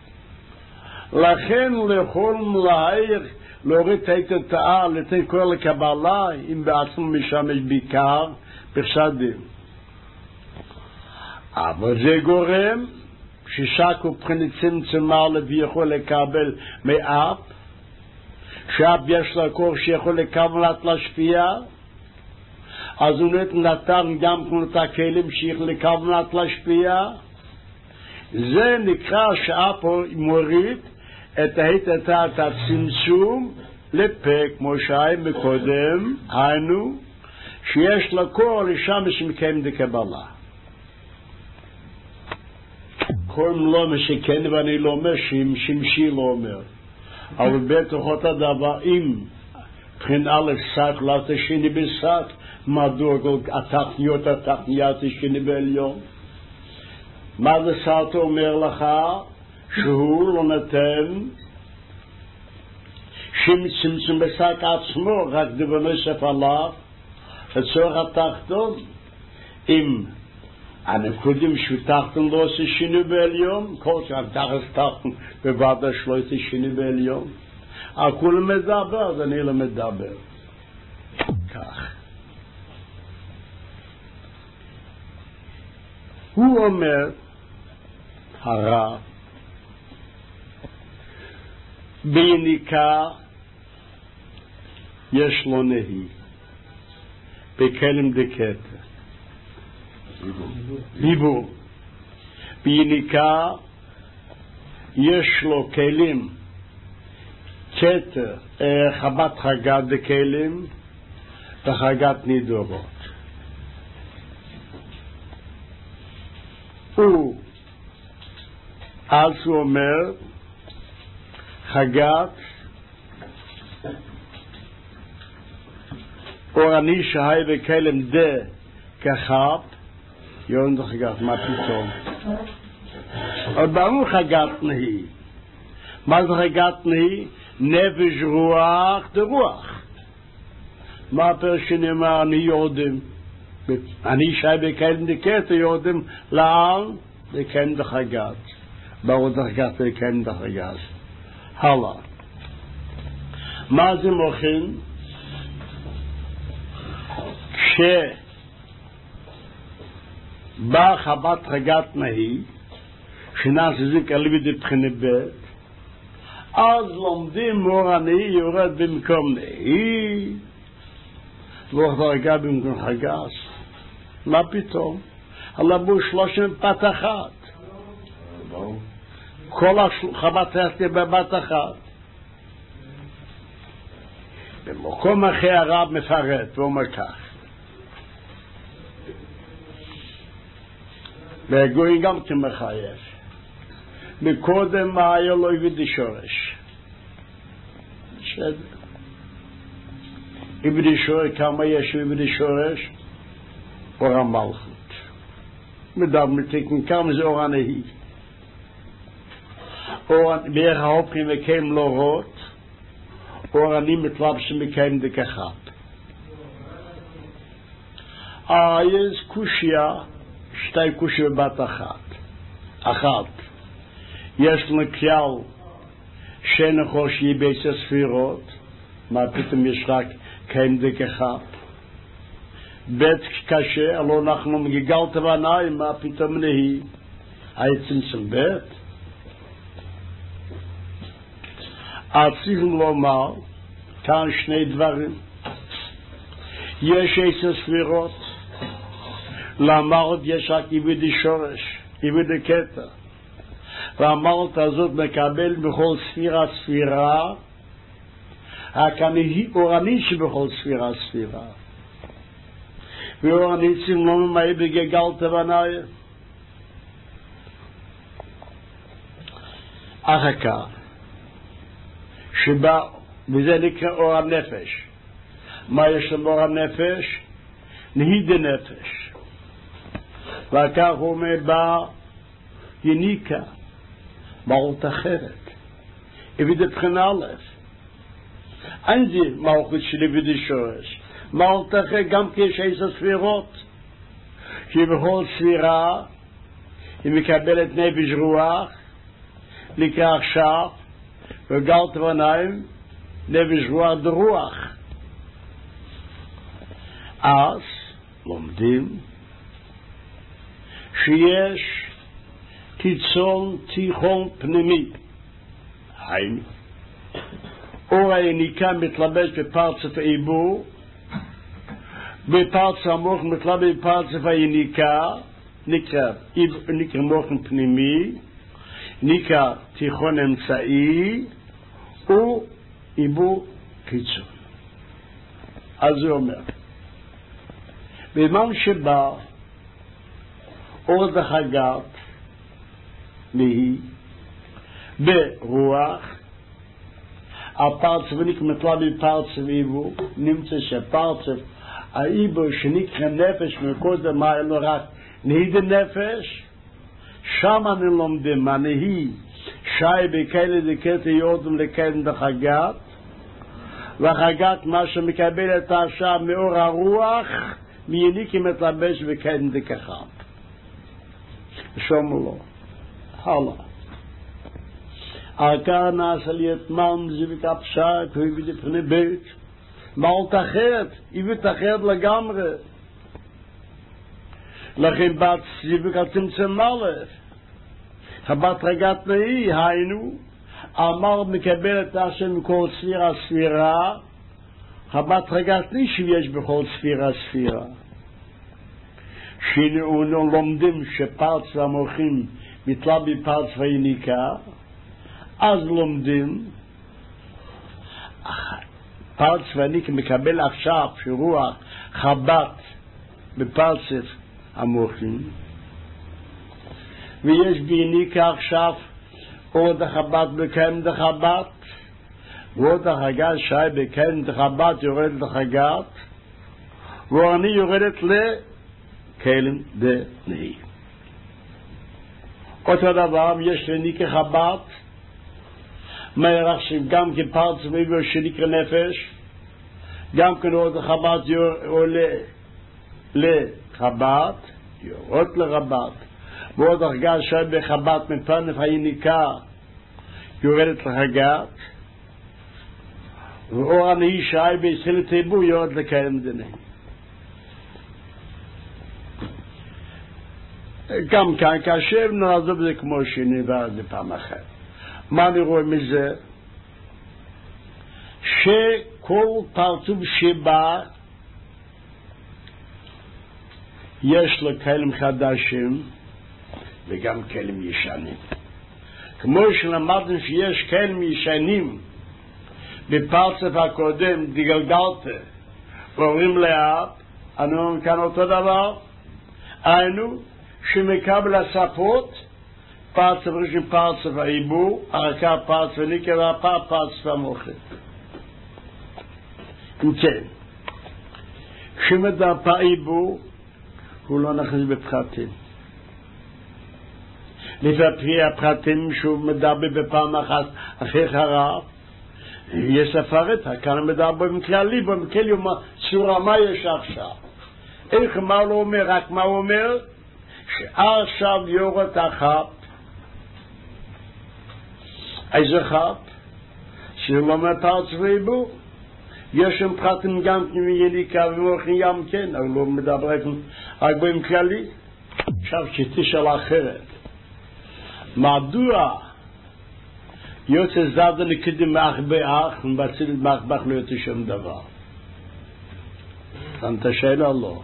לכן לכל מלאיר להוריד את התאה, לתת כל לקבלה, אם בעצמו משמש בעיקר בחסדים. אבל זה גורם ששק ובחינת צמצמה ויכול לקבל מאפ, שאפ יש לה כוח שיכול לקבל להשפיע, אז הוא נתן גם את הכלים שיכול לקבל להשפיע. זה נקרא שאפ מוריד את הצמצום לפה, כמו שהיה מקודם, היינו, שיש לכל לשם שמקיים דקבלה. כל לא משכן ואני לא אומר, שמשי לא אומר. אבל בטח אותה דבר, אם בחין א' סך, לא תשני בסך, מדוע התחתניות תשני בעליון? מה זה סרטו אומר לך? שהוא לא נתן צמצום בשק עצמו, רק דבר נוסף עליו, לצורך התחתון. אם הנקודים שהוא תחתון לא עושה שינוי בעליון, כל שהתחת תחתון בוודא שלא עושה שינוי בעליון, כולם מדבר, אז אני לא מדבר. כך. הוא אומר, הרב, ביניקה יש לו נהי בכלם דקטר דיבור. ביניקה יש לו כלים כתר חבת חגת דקלים וחגת נידורות. אז הוא אומר חגת אורני שהי וכלם דה כחב יון זה חגת, מה פתאום? אבל ברור חגת נהי. מה זה חגת נהי? נפש רוח דרוח. מה הפרש שנאמר אני יורדם? אני שהי וכלם דקטר יורדם לאן וכלם דחגת. ברור דחגת וכלם דחגת. הלאה. מה זה מוכן? בא חבת חגת נהי, שנס זיק על ידי בחינה בית, אז לומדים אור הנהי יורד במקום נהי, ואור דרגה במקום חגס. מה פתאום? הלבו 30 בת אחת. כל החבת חגת בבת אחת. במקום אחרי הרב מפרט ואומר כך. והגוי גם כמחייב. מקודם מה היה לו יבידי שורש. בסדר. יבידי שורש, כמה יש יבידי שורש? אור המלכות. מתקן כמה זה אור הנהי. בערך ההופכים וקיים לא רוט, אור אני מתלבשים מקיים דקחת. יש קושיה, שתי קושיה בבת אחת. יש לנו כלל שאין חוש יבייס הספירות, מה פתאום יש רק קיים דקחת. בית קשה, הלא אנחנו מגגלת ועניים, מה פתאום נהי? העצם של בית. צריכים לומר כאן שני דברים. יש 10 ספירות, למרות יש רק יבידי שורש, יבידי קטע. והמלט הזאת מקבל בכל ספירה, רק אורני שבכל ספירה. ואורניצים לא ממהי בגגלת ועניים. אחר כך, שבא, וזה נקרא אור הנפש. מה יש לנו אור הנפש? נהי דנפש. וכך הוא אומר, בא יניקה, מלכות אחרת. יבידי בחינה א'. אין זה מלכות של יבידי שורש. מלכות אחרת גם כשיש 10 ספירות. כי בכל ספירה היא מקבלת נפש רוח, נקרא עכשיו, וגלת ועניים, נפש רוח דרוח. אז לומדים שיש תיכון פנימי. היינו. אור היניקה מתלבש בפרצף העיבור, בפרצף המוח מתלבש בפרצף היניקה, נקרא מוח פנימי, נקרא תיכון אמצעי, ועיבור קיצון. אז זה אומר, בזמן שבא אור דחגת נהי ברוח, הפרצף נקרא בפרצף עיבור, נמצא שפרצף העיבור שנקרא נפש מקודם מה אלו רק נהי דנפש, שם אני לומדים מה נהי שי בכאלה דקטע יורדם לקדם דחגת, והחגת מה שמקבל את השעה מאור הרוח מייניקי מתלבש וקדם דקחת. שומע לו הלאה כאן נעשה לי את מן זיוויק הפשט הוא הביא לפני בית מעלת אחרת, הביא אחרת לגמרי. לכן בת זיוויק הצמצם מלך הבת רגת נהי, היינו אמר מקבל את השם מכל ספירה, הבת רגת נהי שיש בכל ספירה. שינו לומדים שפרץ והמוחים מתלב בפרץ ויניקה, אז לומדים פרץ ויניקה מקבל עכשיו שרוח חבת בפרצף המוחים, ויש ביניקה עכשיו אור דחבת בקיים דחבת, ואור דחגת שי בקיים דחבת יורד דחגת, ואורני יורדת לכלם דנהי. אותו דבר יש לניקה חבת, מהירח שגם כפרץ ואיבר שנקרא נפש, גם כאור דחבת עולה לחבת, יורד לרבת, ועוד דרגה שי בחבת מפנף היניקה יורדת לחגת, ואור הנהי שי בישראל תיבור יורד לקיים דנהי. גם כאן, כאשר נעזוב זה כמו שנבע בפעם אחת. מה אני רואה מזה? שכל פרצוף שבא יש לו כלים חדשים וגם כלים ישנים. כמו שלמדנו שיש כלים ישנים בפרצוף הקודם, דגלגלת, ואומרים לאט, אני אומר כאן אותו דבר, היינו שמקבל הספות, פרצוף ראשון פרצוף העיבור, הרקה פרצוף ניקה פרצוף המוחד. אם כן, כשמדבר העיבור, הוא לא נכנס בפרטים. לפי הפרטים שהוא מדבר בפעם אחת אחרי חרב, יש לפרט, כאן מדבר בכללי, בכלי צורה מה יש עכשיו. איך מה הוא אומר, רק מה הוא אומר? שעכשיו יורד החב, איזה חב? שלא מפרץ ועיבור. יש שם פרטים גם יניקה ומורחים גם כן, אבל לא מדבר רק בהם כללי. עכשיו שתשאל אחרת, מדוע יוצא זדה לקדם מאח באח ומבציל מאח באח לא יוצא שום דבר? זאת השאלה לא.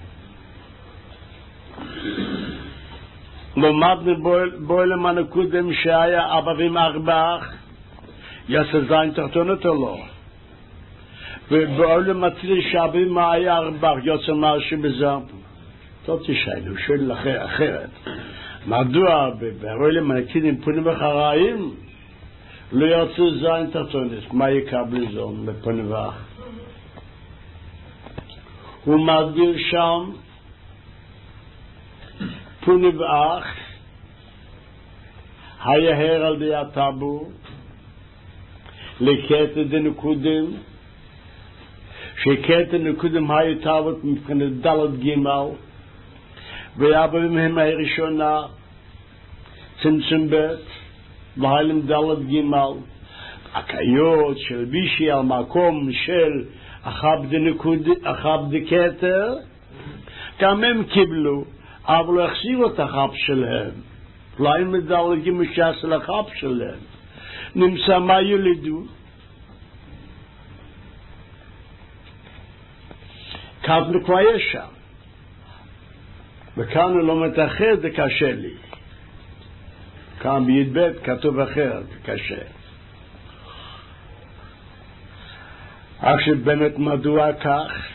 למדנו בוילם הנקודם שהיה אבא ומאח באח, יוצא זין תחתונות או לא? ובעולם מציל שאבי מה היה ארבח יוצא משהו בזה. לא תשאל, הוא שואל אחרת. מדוע בעולם הנקודם פונים אחראים לא יוצא זין תחתונות? מה יקבל זון בפונים ואח? הוא מדגיר שם פונים ואח היה הר על די הטאבו לקטע דנקודם שקטע נקודם היה טאבות מבחינת דלת גימל ואבא מהם הראשונה צמצם בית והילים דלת גימל הקיות של בישי על מקום של אחב דקטע גם הם קיבלו אבל לא החשיבו את החב שלהם לא הם דלת גימל שעשה לחב שלהם נמצא מה ילידו כאן כבר יש שם וכאן הוא לא מתאחד זה קשה לי כאן בי"ב כתוב אחרת קשה עכשיו באמת מדוע כך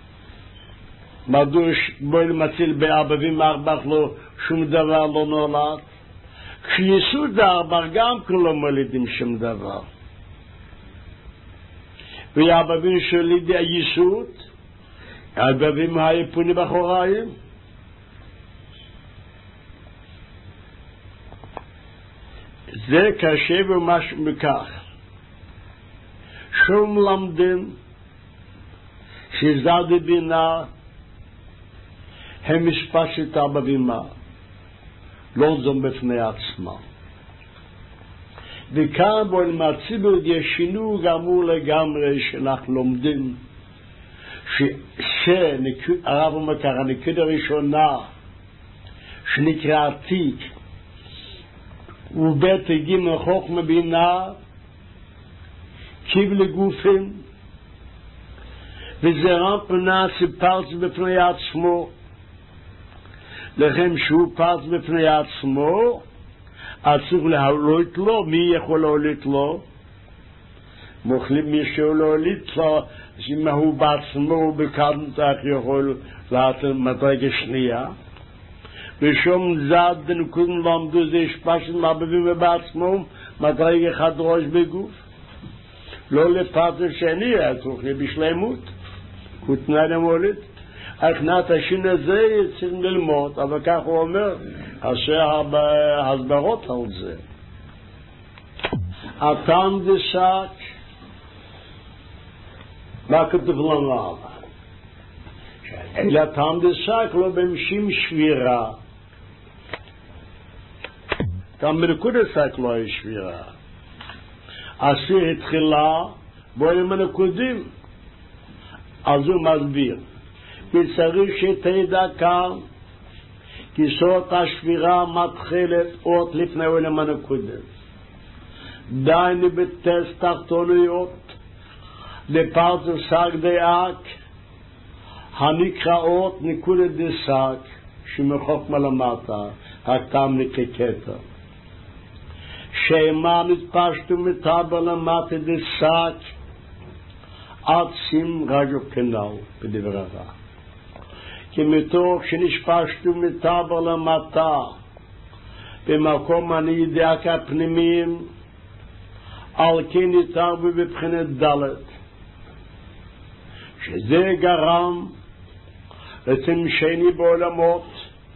מדוע בואי מציל בארבע ומארבח לא שום דבר לא נולד כשיסוד הארבע גם כולו מולידים שום דבר והארבעים שלידי היסוד הארבעים היפוני בחוריים זה קשה ומשהו מכך שום למדים שזד בינה הם משפשת ארבעימה לא זום בפני עצמם וכאן בו מהציבור יש שינוי גמור לגמרי שאנחנו לומדים הרב אומר ככה הנקודה הראשונה שנקרא עתיק ובית הגיעים לחוכמה בינה קיב לגופים וזה רם פנה שפרץ בפני עצמו לכם שהוא פרץ בפני עצמו אז צריך להוליט לו מי יכול להוליט לו מוכלים מישהו להוליט לו שאם הוא בעצמו בקדנתך יכול לעשות מדרגה שנייה ושום זד דנקודם למדו זה השפשת מעבבים בעצמו מדרגה אחד ראש בגוף לא לפרצף שני אז תוכלי בשלמות הוא תנאי למוליט הכנת השין הזה צריכים ללמוד אבל כך הוא אומר אשר הסברות על זה הטעם דשק מה כתוב לנו אלא טעם דשק לא במשים שבירה גם מנקוד דשק לא יש שבירה אשר התחילה בו הם הנקודים אז הוא מסביר וצריך שתדע כאן כיסות השבירה מתחילת עוד לפני עולם הנקודת. דייני בטס תחתוניות, בפרצה סק דאק, הנקראות נקודת דסק, שמחוק מלמטה, הקטם נקקטה. שאמה נתפשטו מטבר למטה דסק, עד שים רגו כנאו בדבר הרע. כי מתוך שנשפשתו מטבר למטה, במקום הנהידק הפנימיים, על כן יתרבו בבחינת דלת. שזה גרם לצמצמני בעולמות,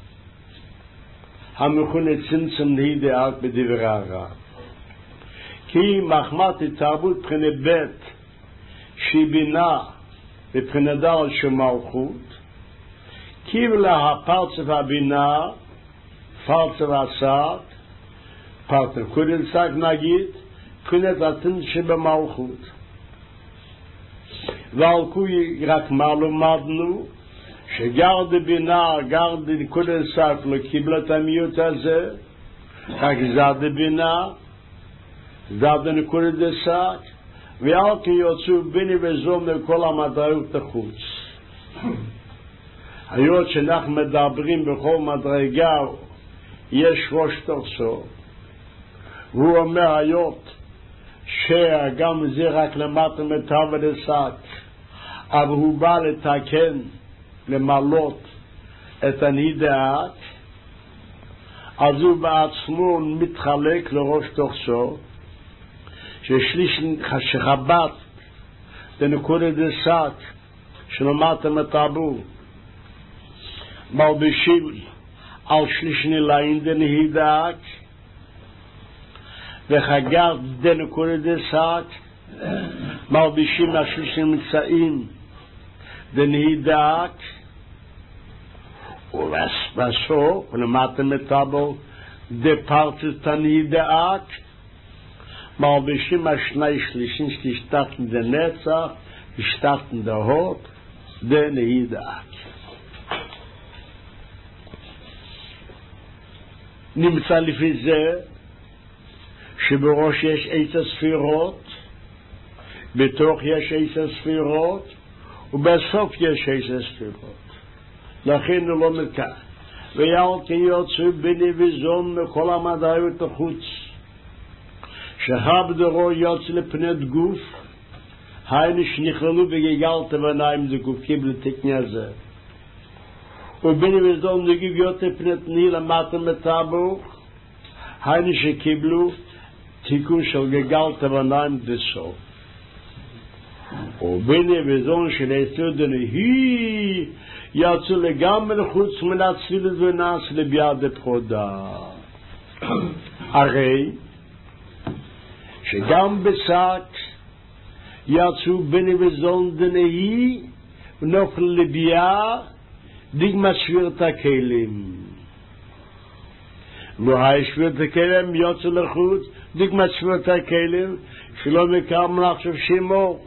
המכונה צמצם נהידק בדבר הרע. כי מחמת התרבות בחינת בית, שהיא בינה בבחינת דל של מלכות, קיבלה הפרצף הבינה, פרצף הסק, פרצף קודם סק נגיד, קודם התן שבמלכות. ועל כוי רק מה למדנו, שגרד בינה, גרד קודם סק לא קיבלה את המיעוט הזה, רק זד בינה, זד נקודת סק, ועל כי יוצאו ביני וזום לכל המדרגות החוץ. היות שאנחנו מדברים בכל מדרגה, יש ראש תורסו, והוא אומר היות שגם זה רק למטה מטר ודסק, אבל הוא בא לתקן, למלות את הנהידק, אז הוא בעצמו מתחלק לראש תורסו, שחבת לנקודת דסק שלמטה מטרבו, מלבישים על שלישני ליין דנהידק, וחגר דנקודת דסק, מלבישים על שלישני מצאים דנהידק, ובסוף למטה מטרבו דפרצת הנהידק, מלבישים על שני שלישים שתשתחתן דנצח, תשתחתן דהות, דנהידק. נמצא לפי זה שבראש יש 10 ספירות, בתוך יש 10 ספירות, ובסוף יש 10 ספירות. לכן הוא לא מכך. ויעל כי יוצאו ביני וזום מכל המדרגות החוץ, שהבדרו יוצא לפנת גוף, היינו שנכללו בגלגל תבניים דגוף קיבל תקני הזה. וביני וזום נגיב יותר פנת ני למטה מטבו, היינו שקיבלו תיקון של גלגל תבניים דסוף. וביני וזום שנעשו דנהי, יצאו לגמרי לחוץ מן הצילת ונעש לביד הפחודה. הרי שגם בשק יצאו ביני וזום דנהי ונוכל לביאה דיגמת שבירת הכלים. והי שבירת הכלים יוצא לחוץ דיגמת שבירת הכלים שלא מקרם לחשוב שימור.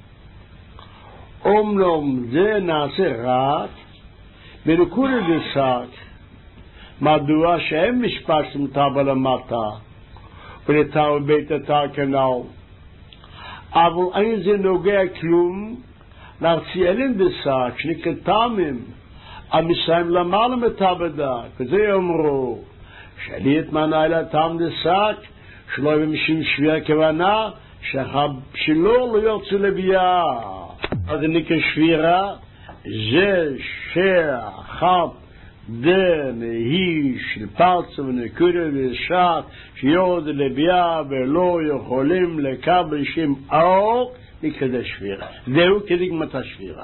אומנם זה נעשה רק בנקודת דסק, מדוע שהם משפשתם טבע למטה ונתאו בית אתר כנאו, אבל אין זה נוגע כלום להרציאלים דסק שנקטמים המסיים למעלה מטבדה, כזה אמרו שאני התמנה אל הטעם דסק שלא ימשין שביה כוונה שלא לא יוצא לביאה. אז נקרא שבירה זה שחב דנהי של פרצה ונקודה ושעת שיורד לביאה ולא יכולים לקבל שם אור, נקרא שבירה. זהו כדגמת השבירה.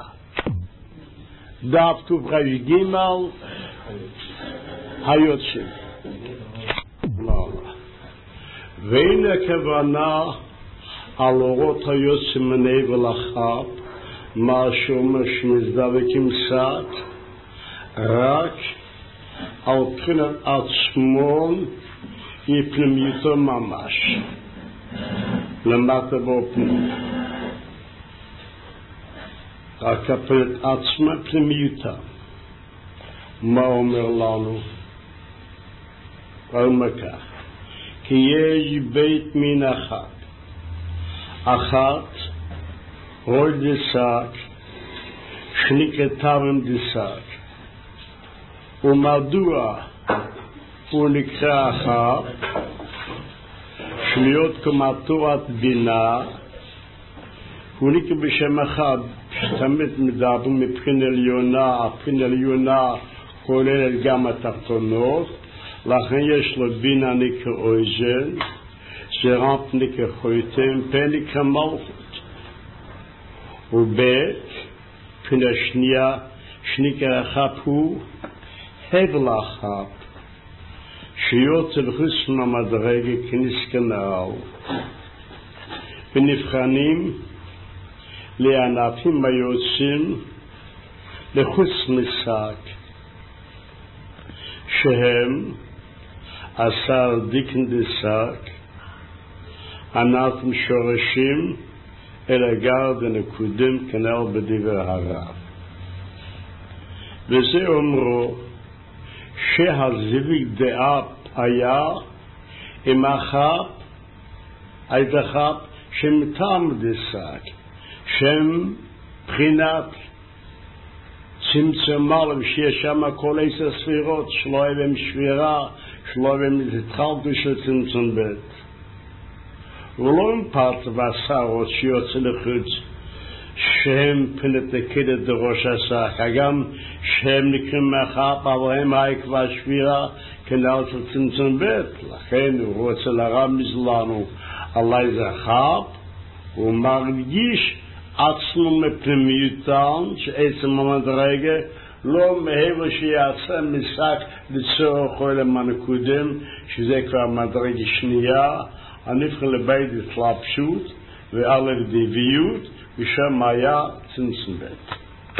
דף טוב חש גימל היוצאים. והנה הכוונה על אורות היוצאים מנבל אחת, מה שאומר שמזדבקים קצת, רק על בחינת עצמון היא פנימיותו ממש, למטה בו פנימי. רק הפנימיות עצמה פנימיותה. מה אומר לנו? ומכך, כי יש בית מן אחת, רוי דסק, שניקתם דסק, ומדוע הוא נקרא אחת, שליות כמתורת בינה, הוא נקרא בשם אחד, שתמיד מדברים מבחינה עליונה, הבחינה עליונה כוללת גם התחתונות, לכן יש לו בינה נקרא אוזן, זרעת נקרא חותם, פה נקרא מלכות. ובית, בחינה שנייה, שנקרא אחת הוא הבל אחת, שיוצא בחוסן המדרגה כנסקנאו, ונבחנים לענפים היוצאים לחוץ משק, שהם עשר דיקן דסק, ענפים שורשים אלא גר דנקודים כנל בדבר הרב. וזה אומרו שהזיווג דאפ היה עם אחת, הייתה אחת שמטעם דסק, שם בחינת צמצמה להם שיש שם כל 10 ספירות, שלא יהיה שבירה, שלא יהיה התחלתי של צמצום בית. ולא עם פרט ועשרות שיוצא לחוץ, שהם פנת נקדת דרוש הסך, גם שהם נקראים מאחת, אבל הם היה כבר שבירה כנל של צמצום בית. לכן הוא רוצה לרמז לנו על איזה אחת, הוא מרגיש עצמו מפנימיותן, שעצם המדרגה לא מהיו שיעשה משק לצורך כל המנקודים, שזה כבר מדרגה שנייה, הנבחר לבית התלבשות ואלף דביות, ושם היה צמצום בית.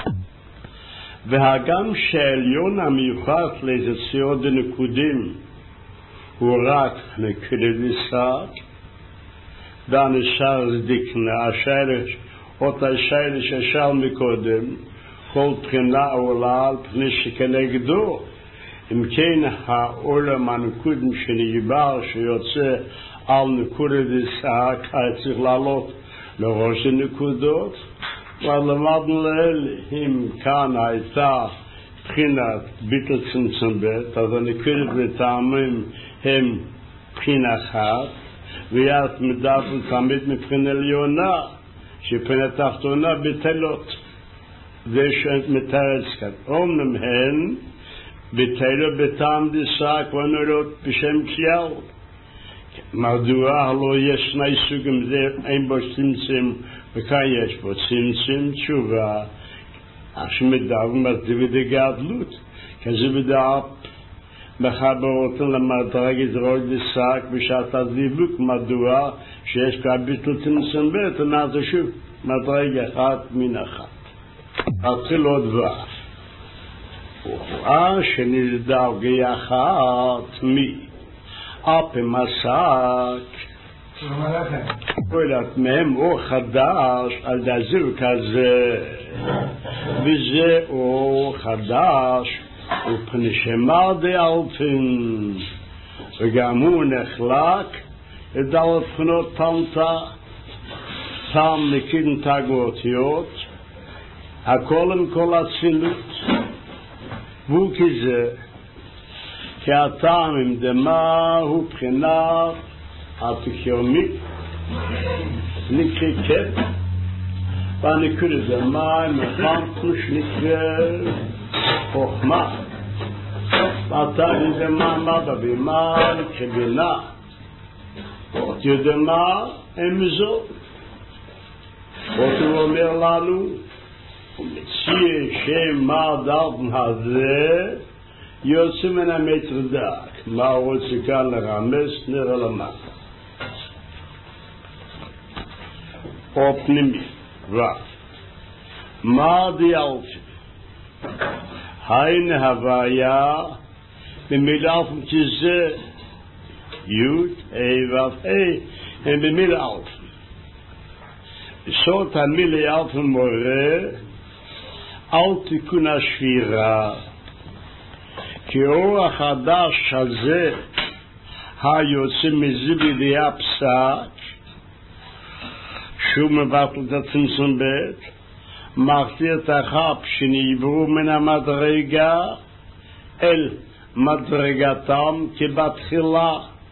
והגם שהעליון המיוחד ליציאות דנקודים הוא רק נקודת דסק, והנשאר דקנה, השאלה, אותה שאלה ששאל מקודם, כל בחינה עולה על פני שכנגדו. אם כן, העולם הנקודים שנגבר שיוצא על נקודת דסק, היה צריך לעלות לראש הנקודות, ולמדנו לאלה, אם כאן הייתה בחינת ביטל צמצום בית, אז הנקודת וטעמים הם בחינה אחת, ויש מדברים תמיד מבחינה עליונה, שבחינה תחתונה בטלות, ושמתארץ כאן. אומנם הן בטלות בטעם דסק ונורות בשם כלל. מדוע לא יש שני סוגים, זה אין בו צמצום, וכאן יש בו צמצום תשובה, שמדברים על זה ודגדלות, כזה בדעת מחבר אותם למדרגת רוי דסק בשעת הזיווג. מדוע שיש כאן ביטול צמצום בית, ונעשה שוב מדרגה אחת מן אחת. התחיל עוד ואף, שנדרגה אחת מי אפי מסק, פועלת מהם אור חדש על דזיווג כזה, וזה אור חדש ופנשמה דאלפין, וגם הוא נחלק לדלת בחינות טלטה, טעם נקידן תגותיות, הכל עם כל הצילות, והוא כזה, כי הטעם עם דמה הוא בחינת התקיומית, נקרא קט, והנקרא דמה מחמתו שנקרא חוכמה, והטעם דמה מה בבימה כבינה, אותי דמה הם זו. הוא אומר לנו, הוא מציע שמה דרבן הזה יוצא מן המטר דק. מה הוא רוצה כאן לרמז? נראה למטה. או פנימי, רב. מה דיאלפי? היין הוויה במילה אלפים כזה י' ו' הם במילה אלפים. זאת המילה אלפים מורה על תיקון השבירה, כי האור החדש הזה היוצא מזיבי ויאפסק, שהוא מבטל את הצמצום בית, מחזיר את החפ שנעברו מן המדרגה אל מדרגתם כבתחילה.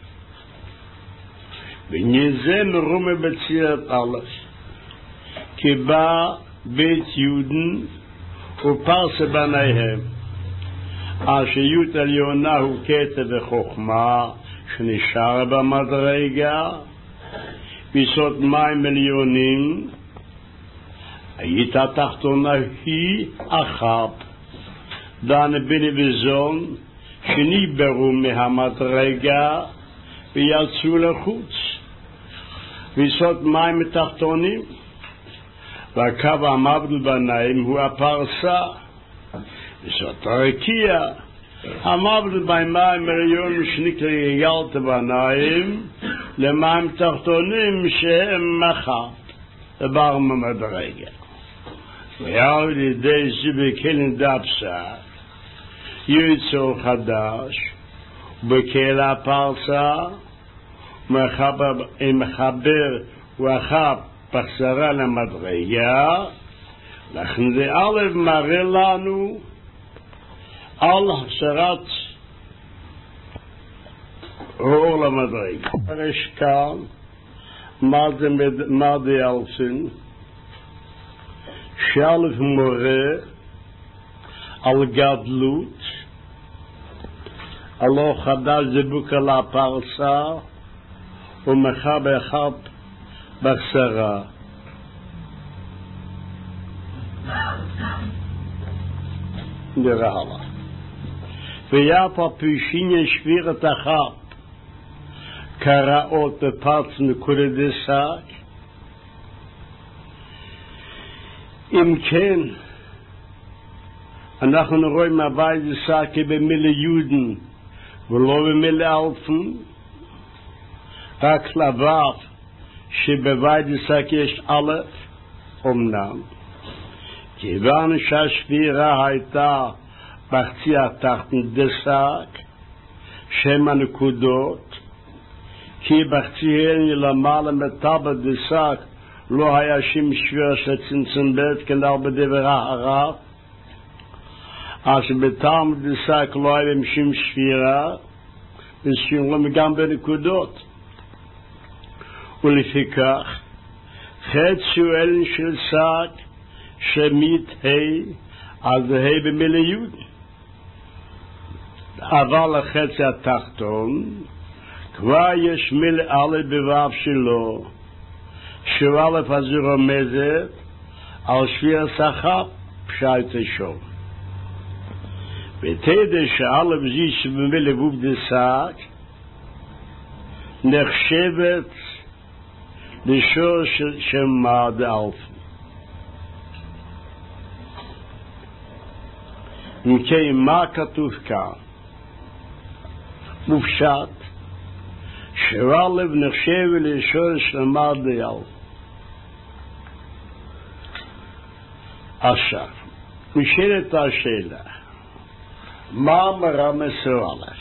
ונזה מרומה בצירת א', כי בא בית יהודן ופרס בניהם, השיות עליונה הוא קטע וחוכמה שנשאר במדרגה, ויסוד מים עליונים, היית התחתונה היא אחת, דן בני וזון שניברו מהמדרגה ויצאו לחוץ, ויסוד מים התחתונים, והקו המבדל בניים הוא הפרסה, ויסוד הרקיע, המבדל במים עליונים שנקרא יגלת בניים, למים תחתונים שהם מחת, דבר ממדרגה. ועל ידי זה בכלן דפסה, יצור חדש, בכל הפרסה, מחבר ואחר בחזרה למדרגה, לכן זה א' מראה לנו על החזרת אור למדרגה. יש כאן מה זה אלפין, שאלף מורה על גדלות, הלא חדש זה בוקל הפרסה, ומחבר אחד בחזרה. נראה הלאה. ויפה פישיניה שבירת אחת, קראות בפרץ נקודת דסק. אם כן, אנחנו רואים הווי דסק במילה יהודן ולא במילה אלפן, רק לבב שבווי דסק יש א' אמנם, כיוון שהשבירה הייתה בחצי התחתון דסק, שם הנקודות, כי בחציהן למעלה מטבע דסק לא היה שום שבירה של צמצום בית כנ"ל בדבר הרב, אז בטעם דסק לא היה שום שבירה, וסיום גם בנקודות. ולפיכך, חצי אלן של סק שמית אז זה במילה יהוד. אבל החצי התחתון, כבר יש מילה א' בו' שלו, שהוא א' אז היא רומזת על שביר שכר פשט שום. ותדע שא' זי שבמילה ו' דסק נחשבת לשור של שמה דאלפן. אם כן, מה כתוב כאן? מופשט שוואלב נחשב לשור שמה דאלפן. עכשיו, נשאלת השאלה, מה מרמז וואלב?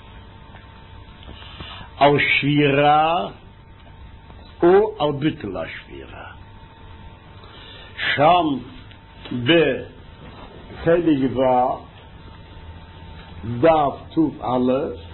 על שבירה או על ביטול השבירה. שם בחלק ו' דף טוב א'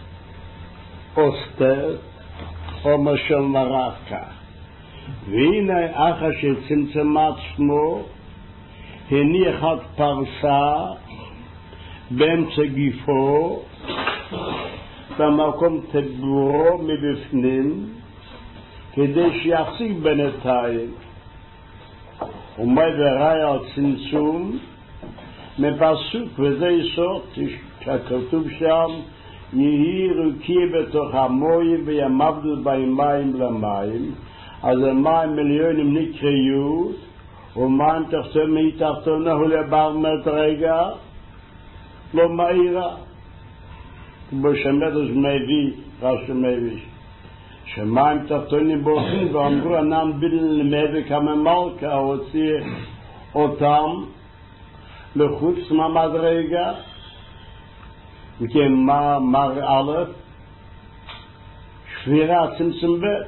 אוסתר חומר של מרקה. והנה אחר שצמצמת שמו הניח את פרסה באמצע גיפו במקום תגבורו מבפנים כדי שיחזיק בינתיים. ומה וראי על צמצום מפסוק, וזה יסוד שכתוב שם יהי רוקי בתוך המוי וימבדל בין מים למים. אז המים מיליונים נקראו ומים תחתון מתחתונה הוא לבר מדרגה לא מהירה כמו שמדרש מביא רש"י מביא שמים תחתונים בורחים ואמרו אנם בידל למבי כמה מלכה הוציא אותם לחוץ מהמדרגה וכן מה א' שבירה צמצום בית.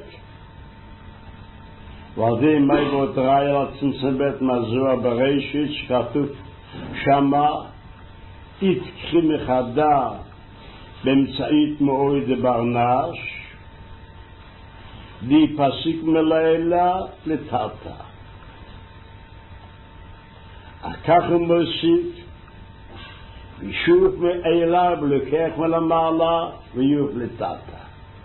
ועל זה מי בוטראי על צמצום בית מזוהה בראשית שכתוב שמה התקחי מחדה באמצעית מאוי דברנש די פסיק מלילה לטאטה. כך הוא מוסיף וישוף מאלה ולוקח מלמעלה ויוף לטאטה.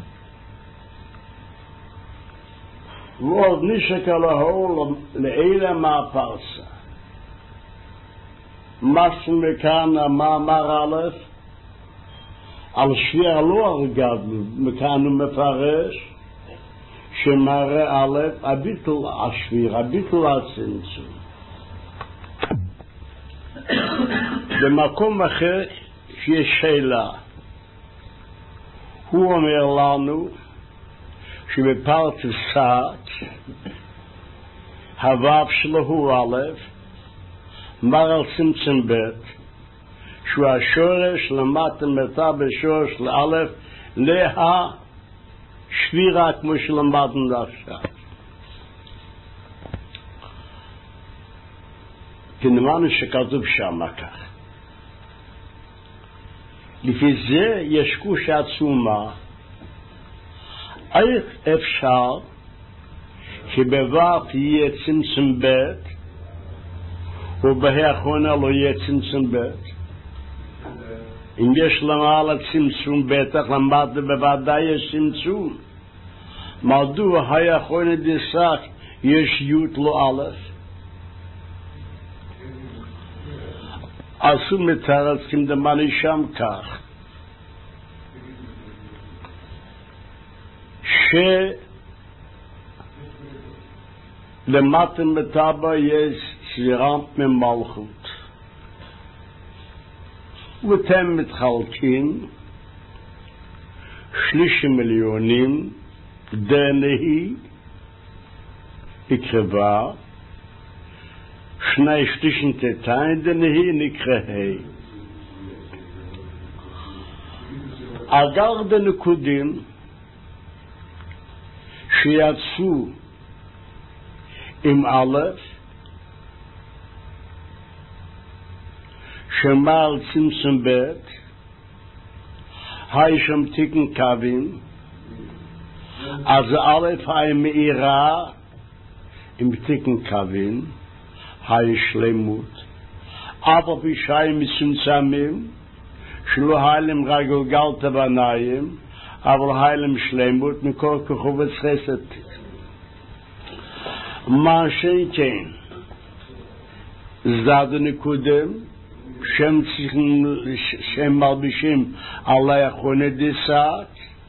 ועוד נשק על ההול לאלה מהפרסה. משהו מכאן המאמר א' על שבירה לא הרגדנו, מכאן הוא מפרש שמראה א' הביטל השביר, הביטל הצמצום. במקום אחר שיש שאלה, הוא אומר לנו שבפרטס סעת הוו שלו הוא א' מר על צמצום ב' שהוא השורש למטה מתה בשורש לאלף שבירה כמו שלמדנו עכשיו. כנמנו שכתוב שם כך. לפי זה יש קוש עצומה, איך אפשר שבבת יהיה צמצום בית ובהאחרונה לא יהיה צמצום בית? אם יש למעלה צמצום בטח למטה בוודאי יש צמצום. מדוע האחרונה דסק יש י' לא א'? עשו מתארץ כמדמני שם כך שלמטה מטבע יש סבירה ממלכות ואתם מתחלקים 30 מיליונים דנהי הקרבה 2/3 תתיים דנהי נקרא אגר דנקודים שיצאו עם א' שמעל צמצום ב' היי שם תיקן קווים אז א' היי מאירה עם תיקן קווים היי שלמות אבל בישי מסומצמים שלא היילם רגל גלת בניים אבל היילם שלמות מכל כחובץ חסד מה שכן זד נקודם שהם מלבישים עלי אחרוני דיסק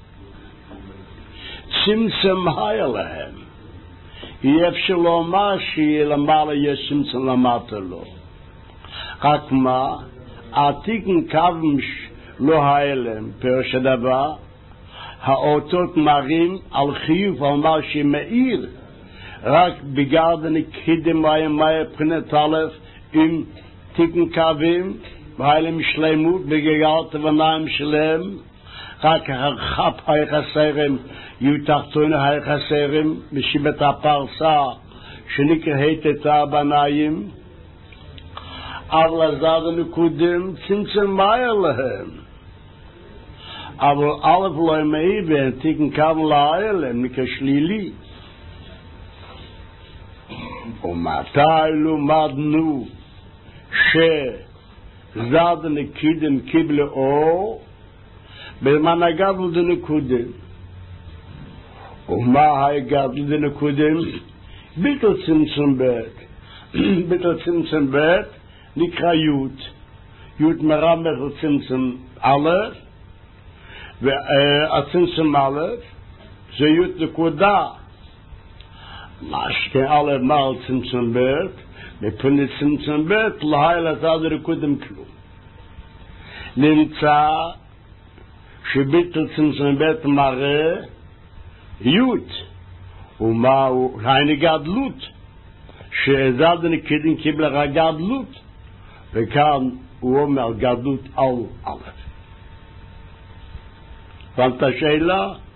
צמצם היה להם יהיה אפשר לומר שיהיה למעלה יש צמצם למטה לו רק מה העתיקן קווים לא היה להם פירוש הדבר האותות מראים על חיוב על מה שמאיר רק בגרדן קידם מאיה פרנת א' עם תיקן קווים והיילם שלמות בגגרת וניים שלהם רק הרחב היחסרים יותחתון היחסרים בשיבת הפרסה שנקראת את הבניים אבל הזד הנקודים צמצם מאיה להם אבל א' לא מעיבן תיקן קווים לא היה להם נקרא שלילי ומתי למדנו שזד נקידם קיבל אור בזמן הגדל דנקודם ומה הגדל דנקודם? ביטל צמצום בית ביטל צמצום בית נקרא י' מרמך לצמצום א' והצמצום א' זה י' נקודה מה שכן א' מעל צמצום בית מפני צמצום בית להיל הזד רקודם כלום נמצא שביטל צמצום בית מראה י' ומהו הייני גדלות שזד נקידים קיבל רק גדלות וכאן הוא אומר גדלות על א'. הבנת השאלה?